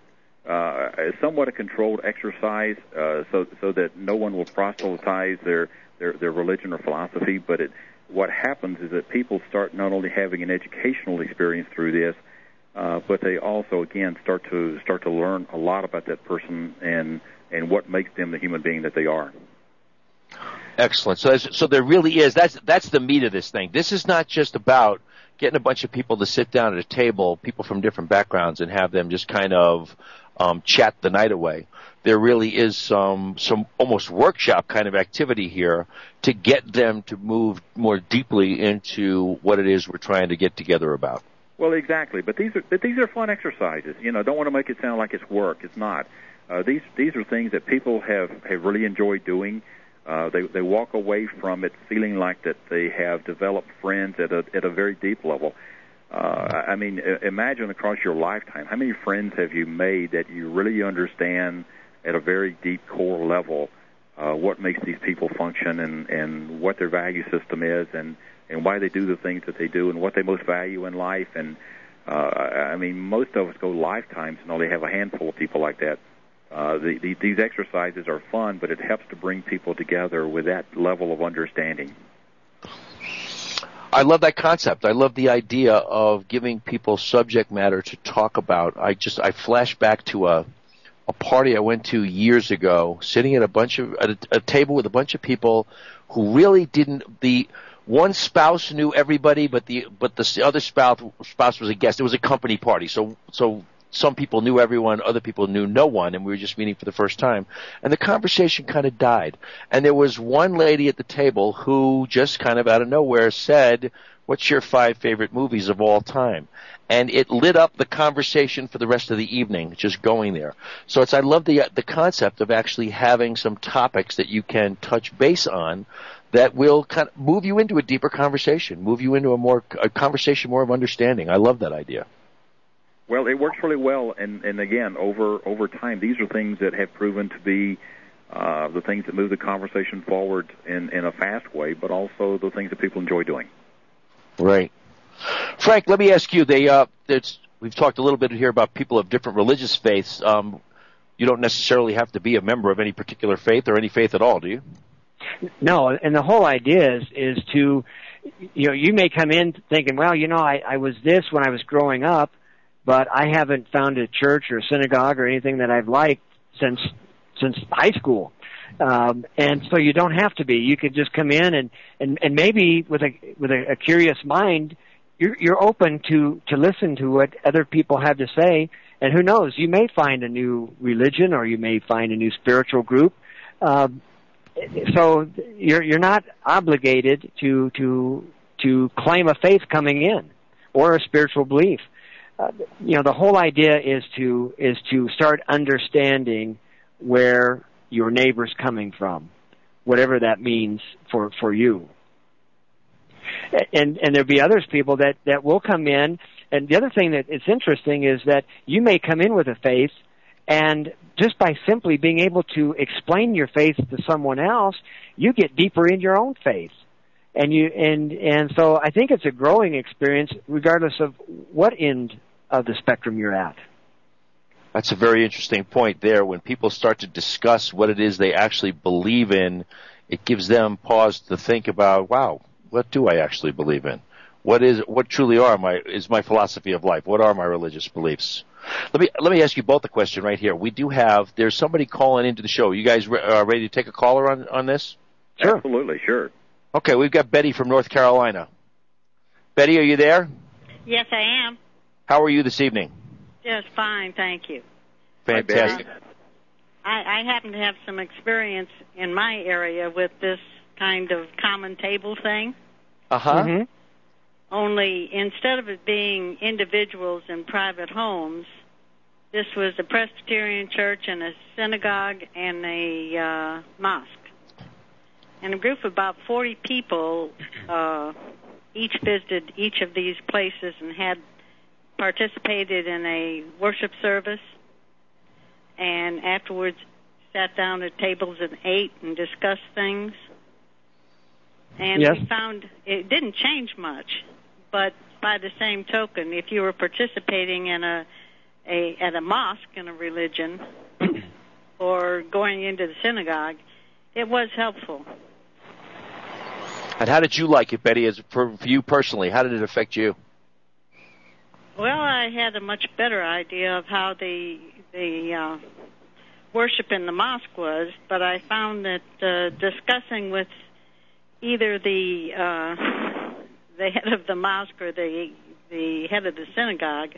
Speaker 11: uh, somewhat a controlled exercise, uh, so so that no one will proselytize their their, their religion or philosophy. But it, what happens is that people start not only having an educational experience through this, uh, but they also again start to start to learn a lot about that person and and what makes them the human being that they are.
Speaker 2: Excellent. So, so there really is. That's that's the meat of this thing. This is not just about getting a bunch of people to sit down at a table, people from different backgrounds, and have them just kind of um, chat the night away. There really is some some almost workshop kind of activity here to get them to move more deeply into what it is we're trying to get together about.
Speaker 11: Well, exactly. But these are but these are fun exercises. You know, I don't want to make it sound like it's work. It's not. Uh, these these are things that people have, have really enjoyed doing. Uh, they they walk away from it feeling like that they have developed friends at a at a very deep level. Uh, I mean, imagine across your lifetime, how many friends have you made that you really understand at a very deep core level uh, what makes these people function and, and what their value system is and, and why they do the things that they do and what they most value in life. And uh, I mean, most of us go lifetimes and only have a handful of people like that. Uh, the, the, these exercises are fun, but it helps to bring people together with that level of understanding.
Speaker 2: I love that concept. I love the idea of giving people subject matter to talk about. I just I flash back to a a party I went to years ago, sitting at a bunch of at a, a table with a bunch of people who really didn't. The one spouse knew everybody, but the but the other spouse spouse was a guest. It was a company party, so so. Some people knew everyone, other people knew no one, and we were just meeting for the first time. And the conversation kind of died. And there was one lady at the table who just kind of out of nowhere said, "What's your five favorite movies of all time?" And it lit up the conversation for the rest of the evening, just going there. So it's I love the the concept of actually having some topics that you can touch base on that will kind of move you into a deeper conversation, move you into a more a conversation more of understanding. I love that idea.
Speaker 11: Well, it works really well, and, and again, over over time, these are things that have proven to be uh, the things that move the conversation forward in, in a fast way, but also the things that people enjoy doing.
Speaker 2: Right. Frank, let me ask you, they, uh, it's, we've talked a little bit here about people of different religious faiths. Um, you don't necessarily have to be a member of any particular faith or any faith at all, do you?
Speaker 6: No, and the whole idea is, is to, you know, you may come in thinking, well, you know, I, I was this when I was growing up, but I haven't found a church or a synagogue or anything that I've liked since since high school. Um, and so you don't have to be. You could just come in and, and, and maybe with a with a, a curious mind, you're, you're open to, to listen to what other people have to say. And who knows, you may find a new religion or you may find a new spiritual group. Um, so you're you're not obligated to to to claim a faith coming in or a spiritual belief. Uh, you know, the whole idea is to is to start understanding where your neighbor's coming from, whatever that means for, for you. And and there'll be others people that, that will come in. And the other thing that is interesting is that you may come in with a faith, and just by simply being able to explain your faith to someone else, you get deeper in your own faith. And you and and so I think it's a growing experience, regardless of what end of the spectrum you're at.
Speaker 2: That's a very interesting point there. When people start to discuss what it is they actually believe in, it gives them pause to think about, wow, what do I actually believe in? What is what truly are my is my philosophy of life? What are my religious beliefs? Let me let me ask you both a question right here. We do have there's somebody calling into the show. You guys re- are ready to take a caller on on this?
Speaker 11: Sure. Absolutely, sure.
Speaker 2: Okay, we've got Betty from North Carolina. Betty, are you there?
Speaker 16: Yes, I am.
Speaker 2: How are you this evening?
Speaker 16: Just fine, thank you.
Speaker 2: Fantastic.
Speaker 16: Uh, I, I happen to have some experience in my area with this kind of common table thing.
Speaker 2: Uh-huh.
Speaker 6: Mm-hmm.
Speaker 16: Only instead of it being individuals in private homes, this was a Presbyterian church and a synagogue and a uh, mosque. And a group of about forty people uh, each visited each of these places and had participated in a worship service, and afterwards sat down at tables and ate and discussed things. And
Speaker 6: yes.
Speaker 16: we found it didn't change much, but by the same token, if you were participating in a a at a mosque in a religion or going into the synagogue, it was helpful.
Speaker 2: And how did you like it, Betty, as for, for you personally? How did it affect you?
Speaker 16: Well, I had a much better idea of how the the uh, worship in the mosque was, but I found that uh, discussing with either the uh, the head of the mosque or the the head of the synagogue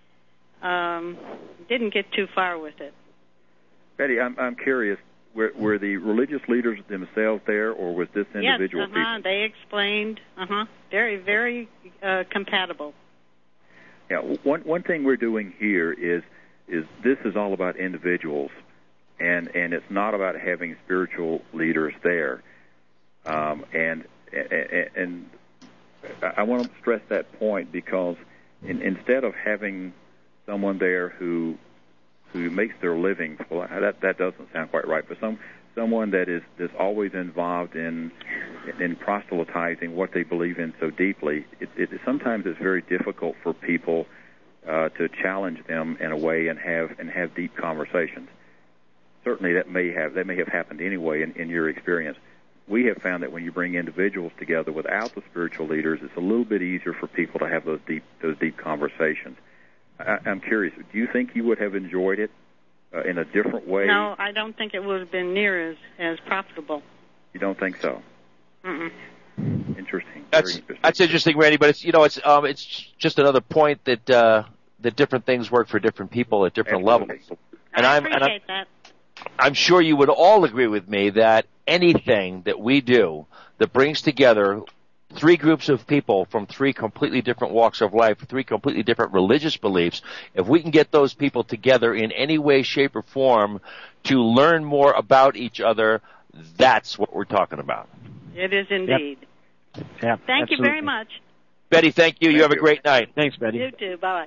Speaker 16: um, didn't get too far with it.
Speaker 17: Betty, I'm I'm curious. Were, were the religious leaders themselves there, or was this individual
Speaker 16: yes, uh-huh.
Speaker 17: people?
Speaker 16: They explained. Uh-huh. Very, very uh, compatible.
Speaker 17: Yeah. One one thing we're doing here is is this is all about individuals, and and it's not about having spiritual leaders there. Um, and, and and I want to stress that point because in, instead of having someone there who who makes their living, well, that that doesn't sound quite right, but some someone that is that's always involved in in proselytizing what they believe in so deeply, it, it sometimes it's very difficult for people uh, to challenge them in a way and have and have deep conversations. Certainly, that may have that may have happened anyway in, in your experience. We have found that when you bring individuals together without the spiritual leaders, it's a little bit easier for people to have those deep those deep conversations. I, I'm curious, do you think you would have enjoyed it uh, in a different way?
Speaker 16: No, I don't think it would have been near as, as profitable.
Speaker 17: You don't think so?
Speaker 16: Mm-mm.
Speaker 17: Interesting.
Speaker 2: That's
Speaker 17: interesting.
Speaker 2: that's interesting, Randy. But it's you know it's um it's just another point that uh, that different things work for different people at different
Speaker 17: Absolutely.
Speaker 2: levels. And
Speaker 16: I
Speaker 2: I'm
Speaker 16: appreciate
Speaker 2: and I'm,
Speaker 16: that.
Speaker 2: I'm sure you would all agree with me that anything that we do that brings together three groups of people from three completely different walks of life, three completely different religious beliefs, if we can get those people together in any way, shape, or form to learn more about each other, that's what we're talking about.
Speaker 16: It is indeed.
Speaker 6: Yep. Yeah,
Speaker 16: Thank
Speaker 6: absolutely.
Speaker 16: you very much.
Speaker 2: Betty, thank you.
Speaker 17: Thank
Speaker 2: you have
Speaker 17: you.
Speaker 2: a great night.
Speaker 6: Thanks, Betty.
Speaker 16: You too. Bye-bye.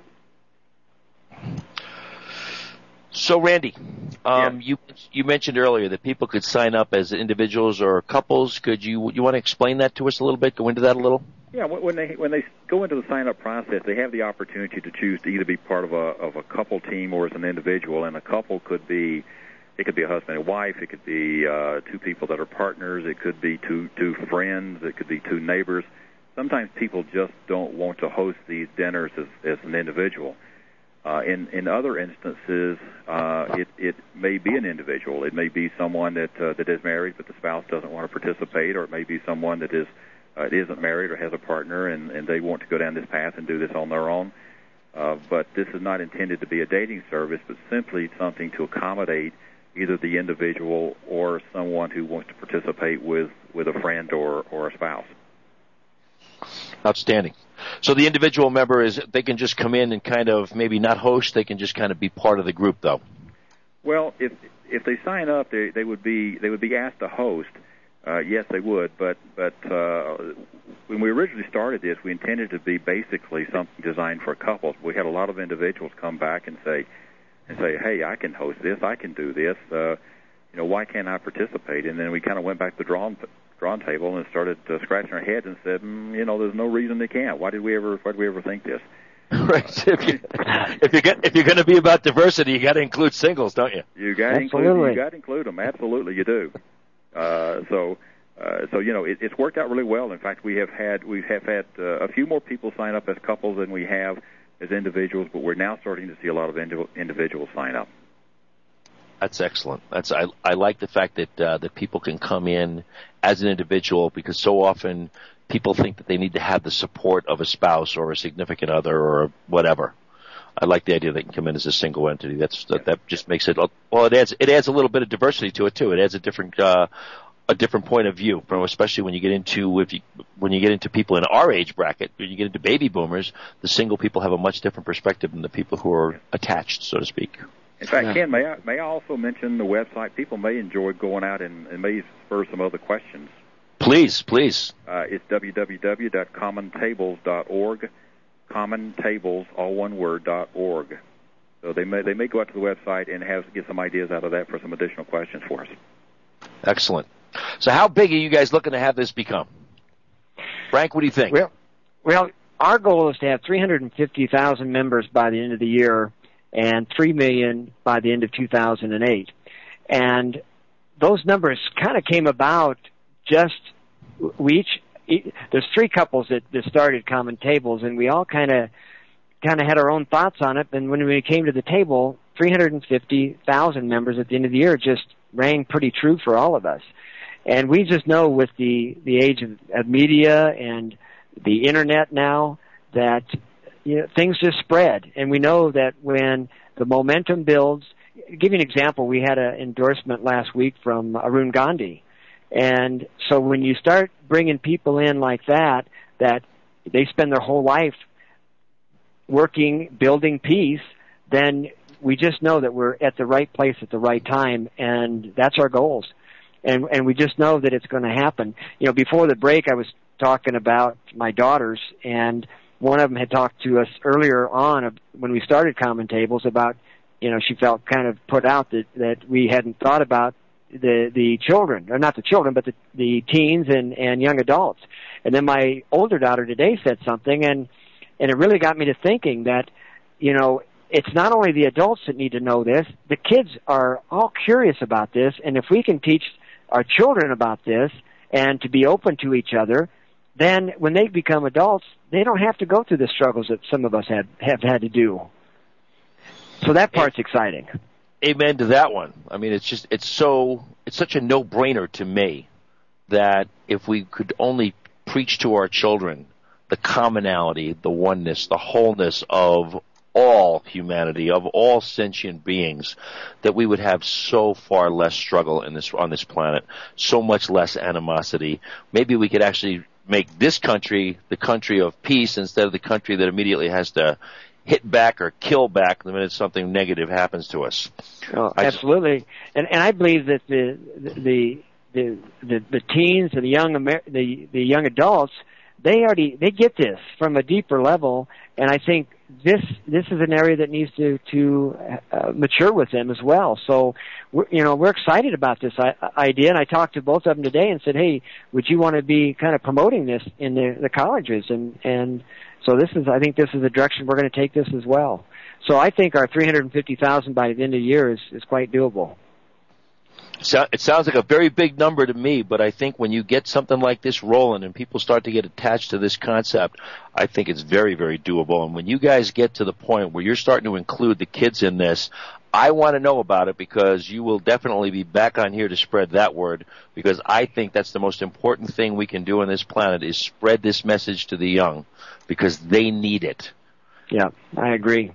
Speaker 2: So, Randy, um,
Speaker 17: Yeah.
Speaker 2: you you mentioned earlier that people could sign up as individuals or couples. Could you you want to explain that to us a little bit? Go into that a little.
Speaker 17: Yeah, when they when they go into the sign-up process, they have the opportunity to choose to either be part of a of a couple team or as an individual. And a couple could be, it could be a husband and wife. It could be uh, two people that are partners. It could be two two friends. It could be two neighbors. Sometimes people just don't want to host these dinners as, as an individual. Uh, in in other instances, uh, it it may be an individual. It may be someone that uh, that is married, but the spouse doesn't want to participate, or it may be someone that is uh, isn't married or has a partner, and, and they want to go down this path and do this on their own. Uh, but this is not intended to be a dating service, but simply something to accommodate either the individual or someone who wants to participate with, with a friend or, or a spouse.
Speaker 2: Outstanding. So the individual member is they can just come in and kind of maybe not host. They can just kind of be part of the group, though.
Speaker 17: Well, if if they sign up, they they would be they would be asked to host. Uh, yes, they would. But but uh, when we originally started this, we intended to be basically something designed for couples. We had a lot of individuals come back and say and say, "Hey, I can host this. I can do this. Uh, you know, why can't I participate?" And then we kind of went back to the drawing drawing table and started uh, scratching our heads and said, mm, you know, there's no reason they can't. Why did we ever why did we ever think this?
Speaker 2: Right. If you if you get if you're going to be about diversity, you got to include singles, don't you?
Speaker 17: You got to include you got to include them. Absolutely, you do. Uh, so uh, so you know, it, it's worked out really well. In fact, we have had we have had uh, a few more people sign up as couples than we have as individuals, but we're now starting to see a lot of indi- individuals sign up.
Speaker 2: That's excellent. That's I I like the fact that uh, that people can come in as an individual, because so often people think that they need to have the support of a spouse or a significant other or whatever. I like the idea they can come in as a single entity. That's that, that just makes it well. It adds it adds a little bit of diversity to it too. It adds a different uh, a different point of view, from especially when you get into if you when you get into people in our age bracket, when you get into baby boomers, the single people have a much different perspective than the people who are attached, so to speak.
Speaker 17: In fact,
Speaker 2: Yeah.
Speaker 17: Ken, may I, may I also mention the website? People may enjoy going out and, and may spur some other questions.
Speaker 2: Please, please.
Speaker 17: Uh, it's w w w dot common tables dot org, common tables, all one word, dot org. So they may they may go out to the website and have get some ideas out of that for some additional questions for us.
Speaker 2: Excellent. So how big are you guys looking to have this become? Frank, what do you think?
Speaker 6: Well, well, our goal is to have three hundred fifty thousand members by the end of the year, and three million by the end of two thousand eight. And those numbers kind of came about just, we each, there's three couples that, that started Common Tables, and we all kind of kind of had our own thoughts on it. And when we came to the table, three hundred fifty thousand members at the end of the year just rang pretty true for all of us. And we just know with the, the age of, of media and the internet now that, you know, things just spread. And we know that when the momentum builds, I'll give you an example. We had an endorsement last week from Arun Gandhi. And so when you start bringing people in like that, that they spend their whole life working, building peace, then we just know that we're at the right place at the right time, and that's our goals. And and we just know that it's going to happen. You know, before the break, I was talking about my daughters, and one of them had talked to us earlier on when we started Common Tables about, you know, she felt kind of put out that, that we hadn't thought about the the children, or not the children, but the, the teens and, and young adults. And then my older daughter today said something, and, and it really got me to thinking that, you know, it's not only the adults that need to know this, the kids are all curious about this, and if we can teach our children about this and to be open to each other, then when they become adults, they don't have to go through the struggles that some of us have, have had to do. So that part's exciting.
Speaker 2: Amen to that one. I mean, it's just, it's so, it's such a no-brainer to me that if we could only preach to our children the commonality, the oneness, the wholeness of all humanity, of all sentient beings, that we would have so far less struggle in this, on this planet, so much less animosity. Maybe we could actually make this country the country of peace instead of the country that immediately has to hit back or kill back the minute something negative happens to us.
Speaker 6: Oh, absolutely. And and I believe that the the the the, the teens and the young Amer- the the young adults, they already they get this from a deeper level, and I think this this is an area that needs to to uh, mature with them as well. So we're, you know, we're excited about this idea, and I talked to both of them today and said, hey, would you want to be kind of promoting this in the, the colleges? And and so this is, I think this is the direction we're going to take this as well. So I think our three hundred fifty thousand by the end of the year is, is quite doable.
Speaker 2: So it sounds like a very big number to me, but I think when you get something like this rolling and people start to get attached to this concept, I think it's very, very doable. And when you guys get to the point where you're starting to include the kids in this, I want to know about it, because you will definitely be back on here to spread that word, because I think that's the most important thing we can do on this planet is spread this message to the young, because they need it.
Speaker 6: Yeah, I agree.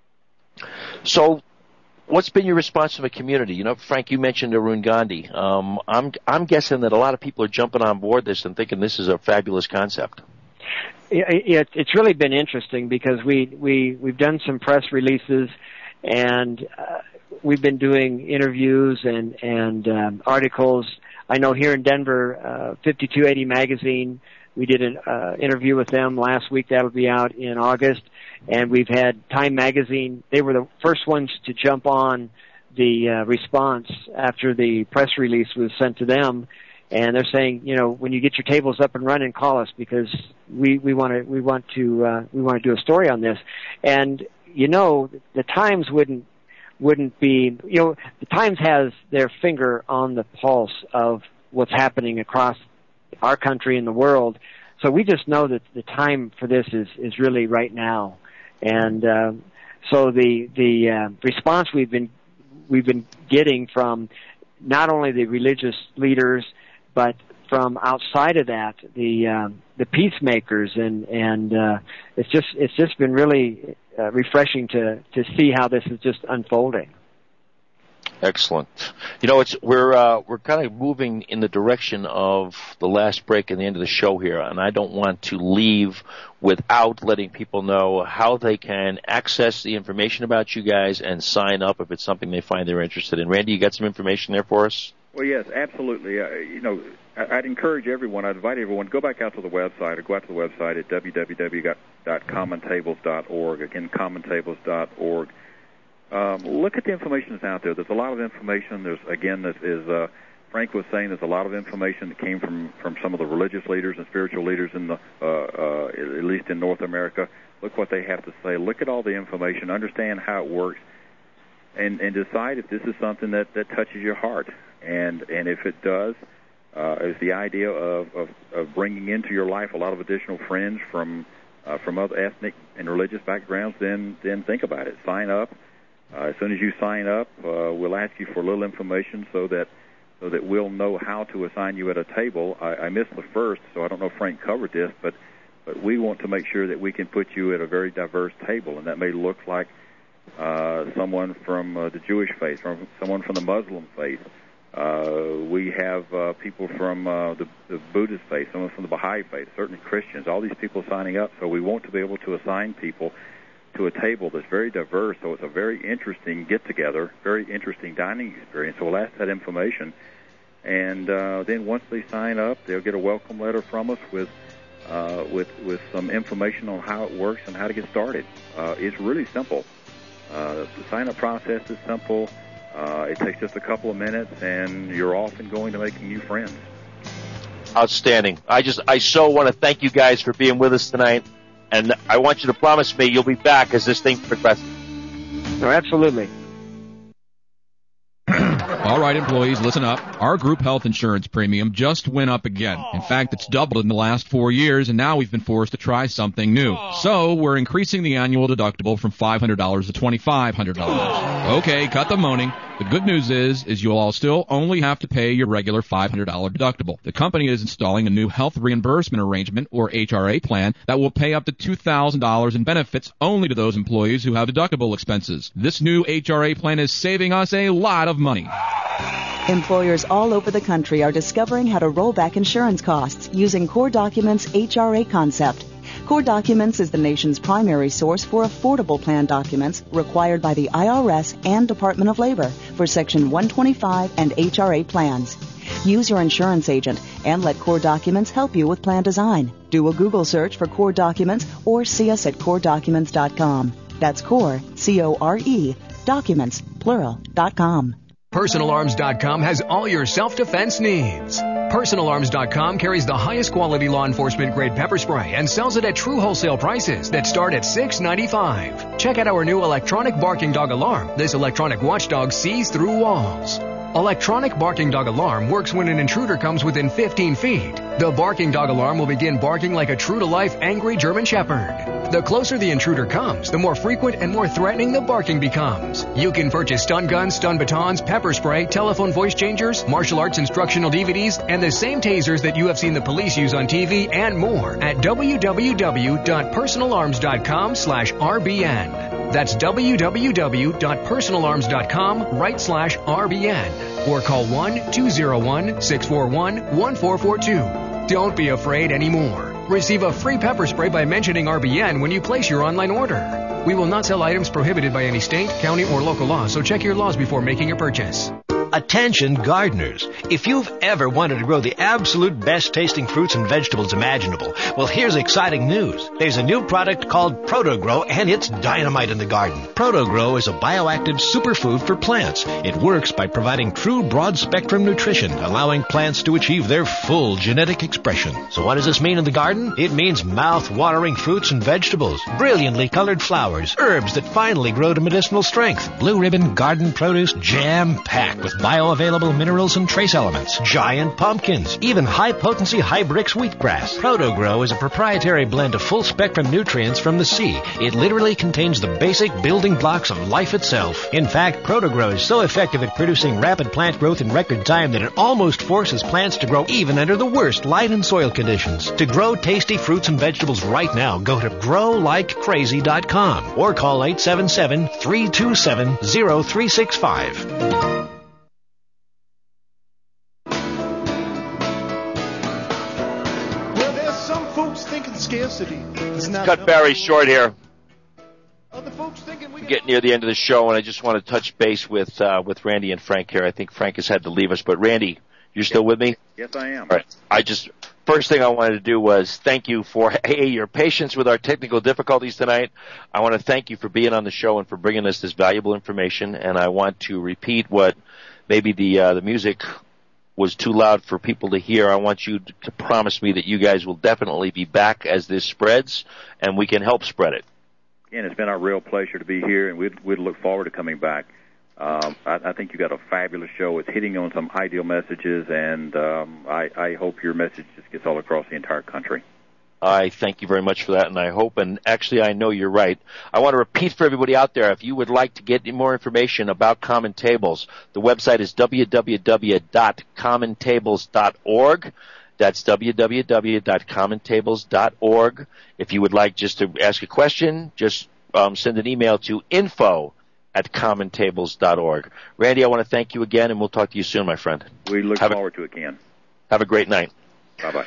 Speaker 2: So, what's been your response from the community? You know, Frank, you mentioned Arun Gandhi. Um, I'm I'm guessing that a lot of people are jumping on board this and thinking this is a fabulous concept.
Speaker 6: It, it's really been interesting because we we we've done some press releases, and uh, we've been doing interviews and and um, articles. I know here in Denver, uh, fifty-two eighty magazine, we did an uh, interview with them last week. That'll be out in August. And we've had Time Magazine. They were the first ones to jump on the uh, response after the press release was sent to them. And they're saying, you know, when you get your tables up and running, call us, because we, we want to we want to uh, we want to do a story on this. And you know, the Times wouldn't wouldn't be, you know, the Times has their finger on the pulse of what's happening across our country and the world. So we just know that the time for this is is really right now. And uh, so the the uh, response we've been we've been getting from not only the religious leaders, but from outside of that, the uh, the peacemakers, and and uh, it's just it's just been really uh, refreshing to to see how this is just unfolding.
Speaker 2: Excellent. You know, it's we're uh, we're kind of moving in the direction of the last break and the end of the show here, and I don't want to leave without letting people know how they can access the information about you guys and sign up if it's something they find they're interested in. Randy, you got some information there for us?
Speaker 17: Well, yes, absolutely. Uh, you know, I'd encourage everyone, I'd invite everyone, go back out to the website, or go out to the website at w w w dot common tables dot org. Again, common tables dot org. Um, look at the information that's out there. There's a lot of information. There's, again, this is uh, Frank was saying there's a lot of information that came from, from some of the religious leaders and spiritual leaders in the, uh, uh, at least in North America. Look what they have to say. Look at all the information. Understand how it works, and, and decide if this is something that, that touches your heart. And and if it does, uh, is the idea of, of, of bringing into your life a lot of additional friends from uh, from other ethnic and religious backgrounds, then then think about it. Sign up. Uh, as soon as you sign up, uh, we'll ask you for a little information so that so that we'll know how to assign you at a table. I, I missed the first, so I don't know if Frank covered this, but but we want to make sure that we can put you at a very diverse table, and that may look like uh, someone from uh, the Jewish faith, from someone from the Muslim faith. Uh, we have uh, people from uh, the, the Buddhist faith, someone from the Baha'i faith, certainly Christians, all these people signing up. So we want to be able to assign people to a table that's very diverse, so it's a very interesting get-together, very interesting dining experience. So we'll ask that information, and uh, then once they sign up, they'll get a welcome letter from us with uh, with with some information on how it works and how to get started. Uh, it's really simple. Uh, the sign-up process is simple. Uh, it takes just a couple of minutes, and you're off and going to making new friends.
Speaker 2: Outstanding. I just I so want to thank you guys for being with us tonight. And I want you to promise me you'll be back as this thing progresses.
Speaker 6: No, absolutely.
Speaker 18: All right, employees, listen up. Our group health insurance premium just went up again. In fact, it's doubled in the last four years, and now we've been forced to try something new. So we're increasing the annual deductible from five hundred dollars to twenty-five hundred dollars. Okay, cut the moaning. The good news is, is you'll all still only have to pay your regular five hundred dollars deductible. The company is installing a new health reimbursement arrangement, or H R A plan, that will pay up to two thousand dollars in benefits only to those employees who have deductible expenses. This new H R A plan is saving us a lot of money.
Speaker 9: Employers all over the country are discovering how to roll back insurance costs using Core Documents' H R A concept. Core Documents is the nation's primary source for affordable plan documents required by the I R S and Department of Labor for Section one twenty-five and H R A plans. Use your insurance agent and let Core Documents help you with plan design. Do a Google search for Core Documents or see us at core documents dot com. That's Core, C O R E, documents, plural, dot com.
Speaker 3: Personal Arms dot com has all your self-defense needs. Personal Arms dot com carries the highest quality law enforcement grade pepper spray and sells it at true wholesale prices that start at six ninety-five. Check out our new electronic barking dog alarm. This electronic watchdog sees through walls. Electronic barking dog alarm works when an intruder comes within fifteen feet. The barking dog alarm will begin barking like a true-to-life angry German Shepherd. The closer the intruder comes, the more frequent and more threatening the barking becomes. You can purchase stun guns, stun batons, pepper spray, telephone voice changers, martial arts instructional D V Ds, and the same tasers that you have seen the police use on T V and more at w w w dot personal arms dot com slash R B N. That's w w w dot personal arms dot com right slash R B N or call one two zero one six four one one four four two. Don't be afraid anymore. Receive a free pepper spray by mentioning R B N when you place your online order. We will not sell items prohibited by any state, county, or local law, so check your laws before making your purchase.
Speaker 15: Attention gardeners. If you've ever wanted to grow the absolute best tasting fruits and vegetables imaginable, well, here's exciting news. There's a new product called ProtoGrow, and it's dynamite in the garden. ProtoGrow is a bioactive superfood for plants. It works by providing true broad-spectrum nutrition, allowing plants to achieve their full genetic expression. So what does this mean in the garden? It means mouth-watering fruits and vegetables, brilliantly colored flowers, herbs that finally grow to medicinal strength, blue ribbon garden produce jam-packed with bioavailable minerals and trace elements, giant pumpkins, even high-potency Hybrix wheatgrass. ProtoGrow is a proprietary blend of full-spectrum nutrients from the sea. It literally contains the basic building blocks of life itself. In fact, ProtoGrow is so effective at producing rapid plant growth in record time that it almost forces plants to grow even under the worst light and soil conditions. To grow tasty fruits and vegetables right now, go to grow like crazy dot com or call eight seven seven, three two seven, zero three six five.
Speaker 1: Scarcity.
Speaker 2: Cut Barry short here. We're getting near the end of the show, and I just want to touch base with uh, with Randy and Frank here. I think Frank has had to leave us, but Randy, you're still with me?
Speaker 17: Yes, I am.
Speaker 2: All right. I just first thing I wanted to do was thank you for a your patience with our technical difficulties tonight. I want to thank you for being on the show and for bringing us this valuable information. And I want to repeat what maybe the uh, the music was too loud for people to hear, I want you to promise me that you guys will definitely be back as this spreads, and we can help spread it.
Speaker 17: Again, it's been our real pleasure to be here, and we'd, we'd look forward to coming back. Um, I, I think you've got a fabulous show. It's hitting on some ideal messages, and um, I, I hope your message just gets all across the entire country.
Speaker 2: I thank you very much for that, and I hope, and actually I know you're right. I want to repeat for everybody out there, if you would like to get more information about Common Tables, the website is w w w dot common tables dot org. That's w w w dot common tables dot org. If you would like just to ask a question, just um, send an email to info at common tables dot org. Randy, I want to thank you again, and we'll talk to you soon, my friend.
Speaker 17: We look
Speaker 2: have
Speaker 17: forward
Speaker 2: a,
Speaker 17: to it, Ken.
Speaker 2: Have a great night.
Speaker 17: Bye-bye.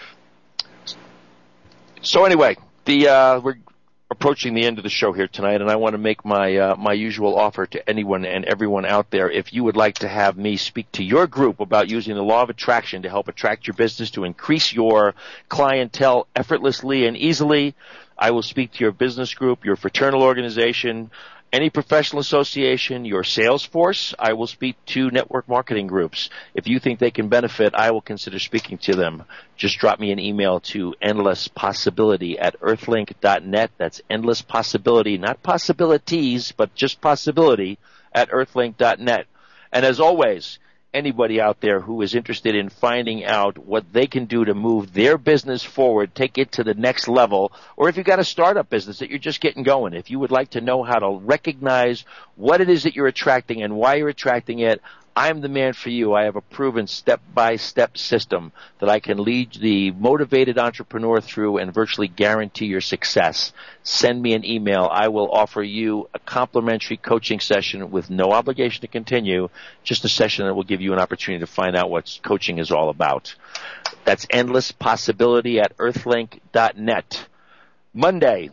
Speaker 2: So anyway, the uh, we're approaching the end of the show here tonight, and I want to make my uh, my usual offer to anyone and everyone out there. If you would like to have me speak to your group about using the law of attraction to help attract your business, to increase your clientele effortlessly and easily, I will speak to your business group, your fraternal organization, any professional association, your sales force. I will speak to network marketing groups. If you think they can benefit, I will consider speaking to them. Just drop me an email to endlesspossibility at earthlink dot net. That's endless possibility, not possibilities, but just possibility at earthlink dot net. And as always, anybody out there who is interested in finding out what they can do to move their business forward, take it to the next level, or if you've got a startup business that you're just getting going, if you would like to know how to recognize what it is that you're attracting and why you're attracting it, I'm the man for you. I have a proven step-by-step system that I can lead the motivated entrepreneur through and virtually guarantee your success. Send me an email. I will offer you a complimentary coaching session with no obligation to continue, just a session that will give you an opportunity to find out what coaching is all about. That's endless possibility at earthlink dot net. Monday,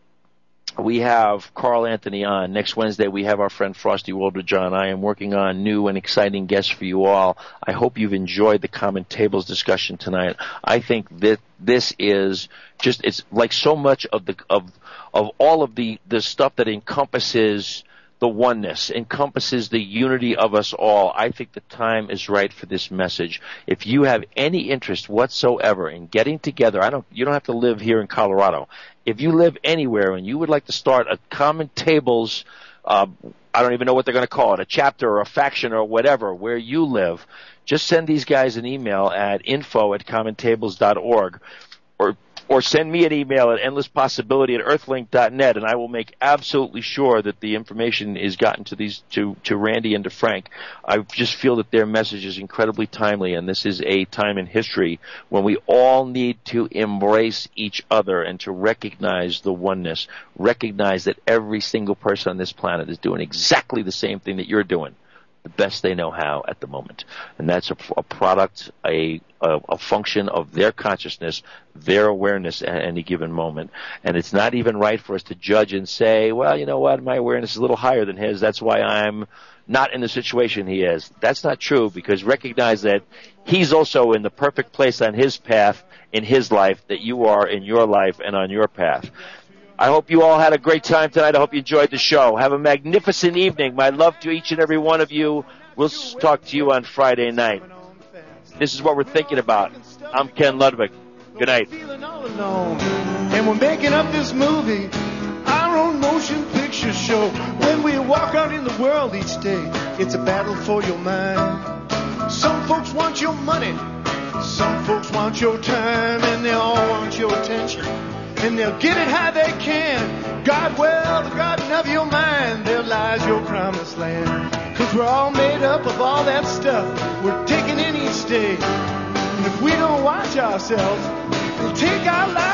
Speaker 2: we have Carl Anthony on. Next Wednesday, we have our friend Frosty Woldridge on. I am working on new and exciting guests for you all. I hope you've enjoyed the Common Tables discussion tonight. I think that this is just, it's like so much of the, of, of all of the, the stuff that encompasses the oneness, encompasses the unity of us all. I think the time is right for this message. If you have any interest whatsoever in getting together, I don't, you don't have to live here in Colorado. If you live anywhere and you would like to start a Common Tables, uh, I don't even know what they're going to call it, a chapter or a faction or whatever, where you live, just send these guys an email at info at common tables dot org, or or send me an email at endless possibility at earthlink dot net, and I will make absolutely sure that the information is gotten to these to, to Randy and to Frank. I just feel that their message is incredibly timely, and this is a time in history when we all need to embrace each other and to recognize the oneness, recognize that every single person on this planet is doing exactly the same thing that you're doing, the best they know how at the moment. And that's a, a product, a, a a function of their consciousness, their awareness at any given moment. And it's not even right for us to judge and say, well, you know what, my awareness is a little higher than his, that's why I'm not in the situation he is. That's not true, because recognize that he's also in the perfect place on his path in his life that you are in your life and on your path. I hope you all had a great time tonight. I hope you enjoyed the show. Have a magnificent evening. My love to each and every one of you. We'll talk to you on Friday night. This is what we're thinking about. I'm Ken Ludwig. Good night.
Speaker 1: And we're making up this movie, our own motion picture show. When we walk out in the world each day, it's a battle for your mind. Some folks want your money, some folks want your time, and they all want your attention. And they'll get it how they can. God, well, the garden of your mind, there lies your promised land. Cause we're all made up of all that stuff we're taking in each day. And if we don't watch ourselves, we'll take our lives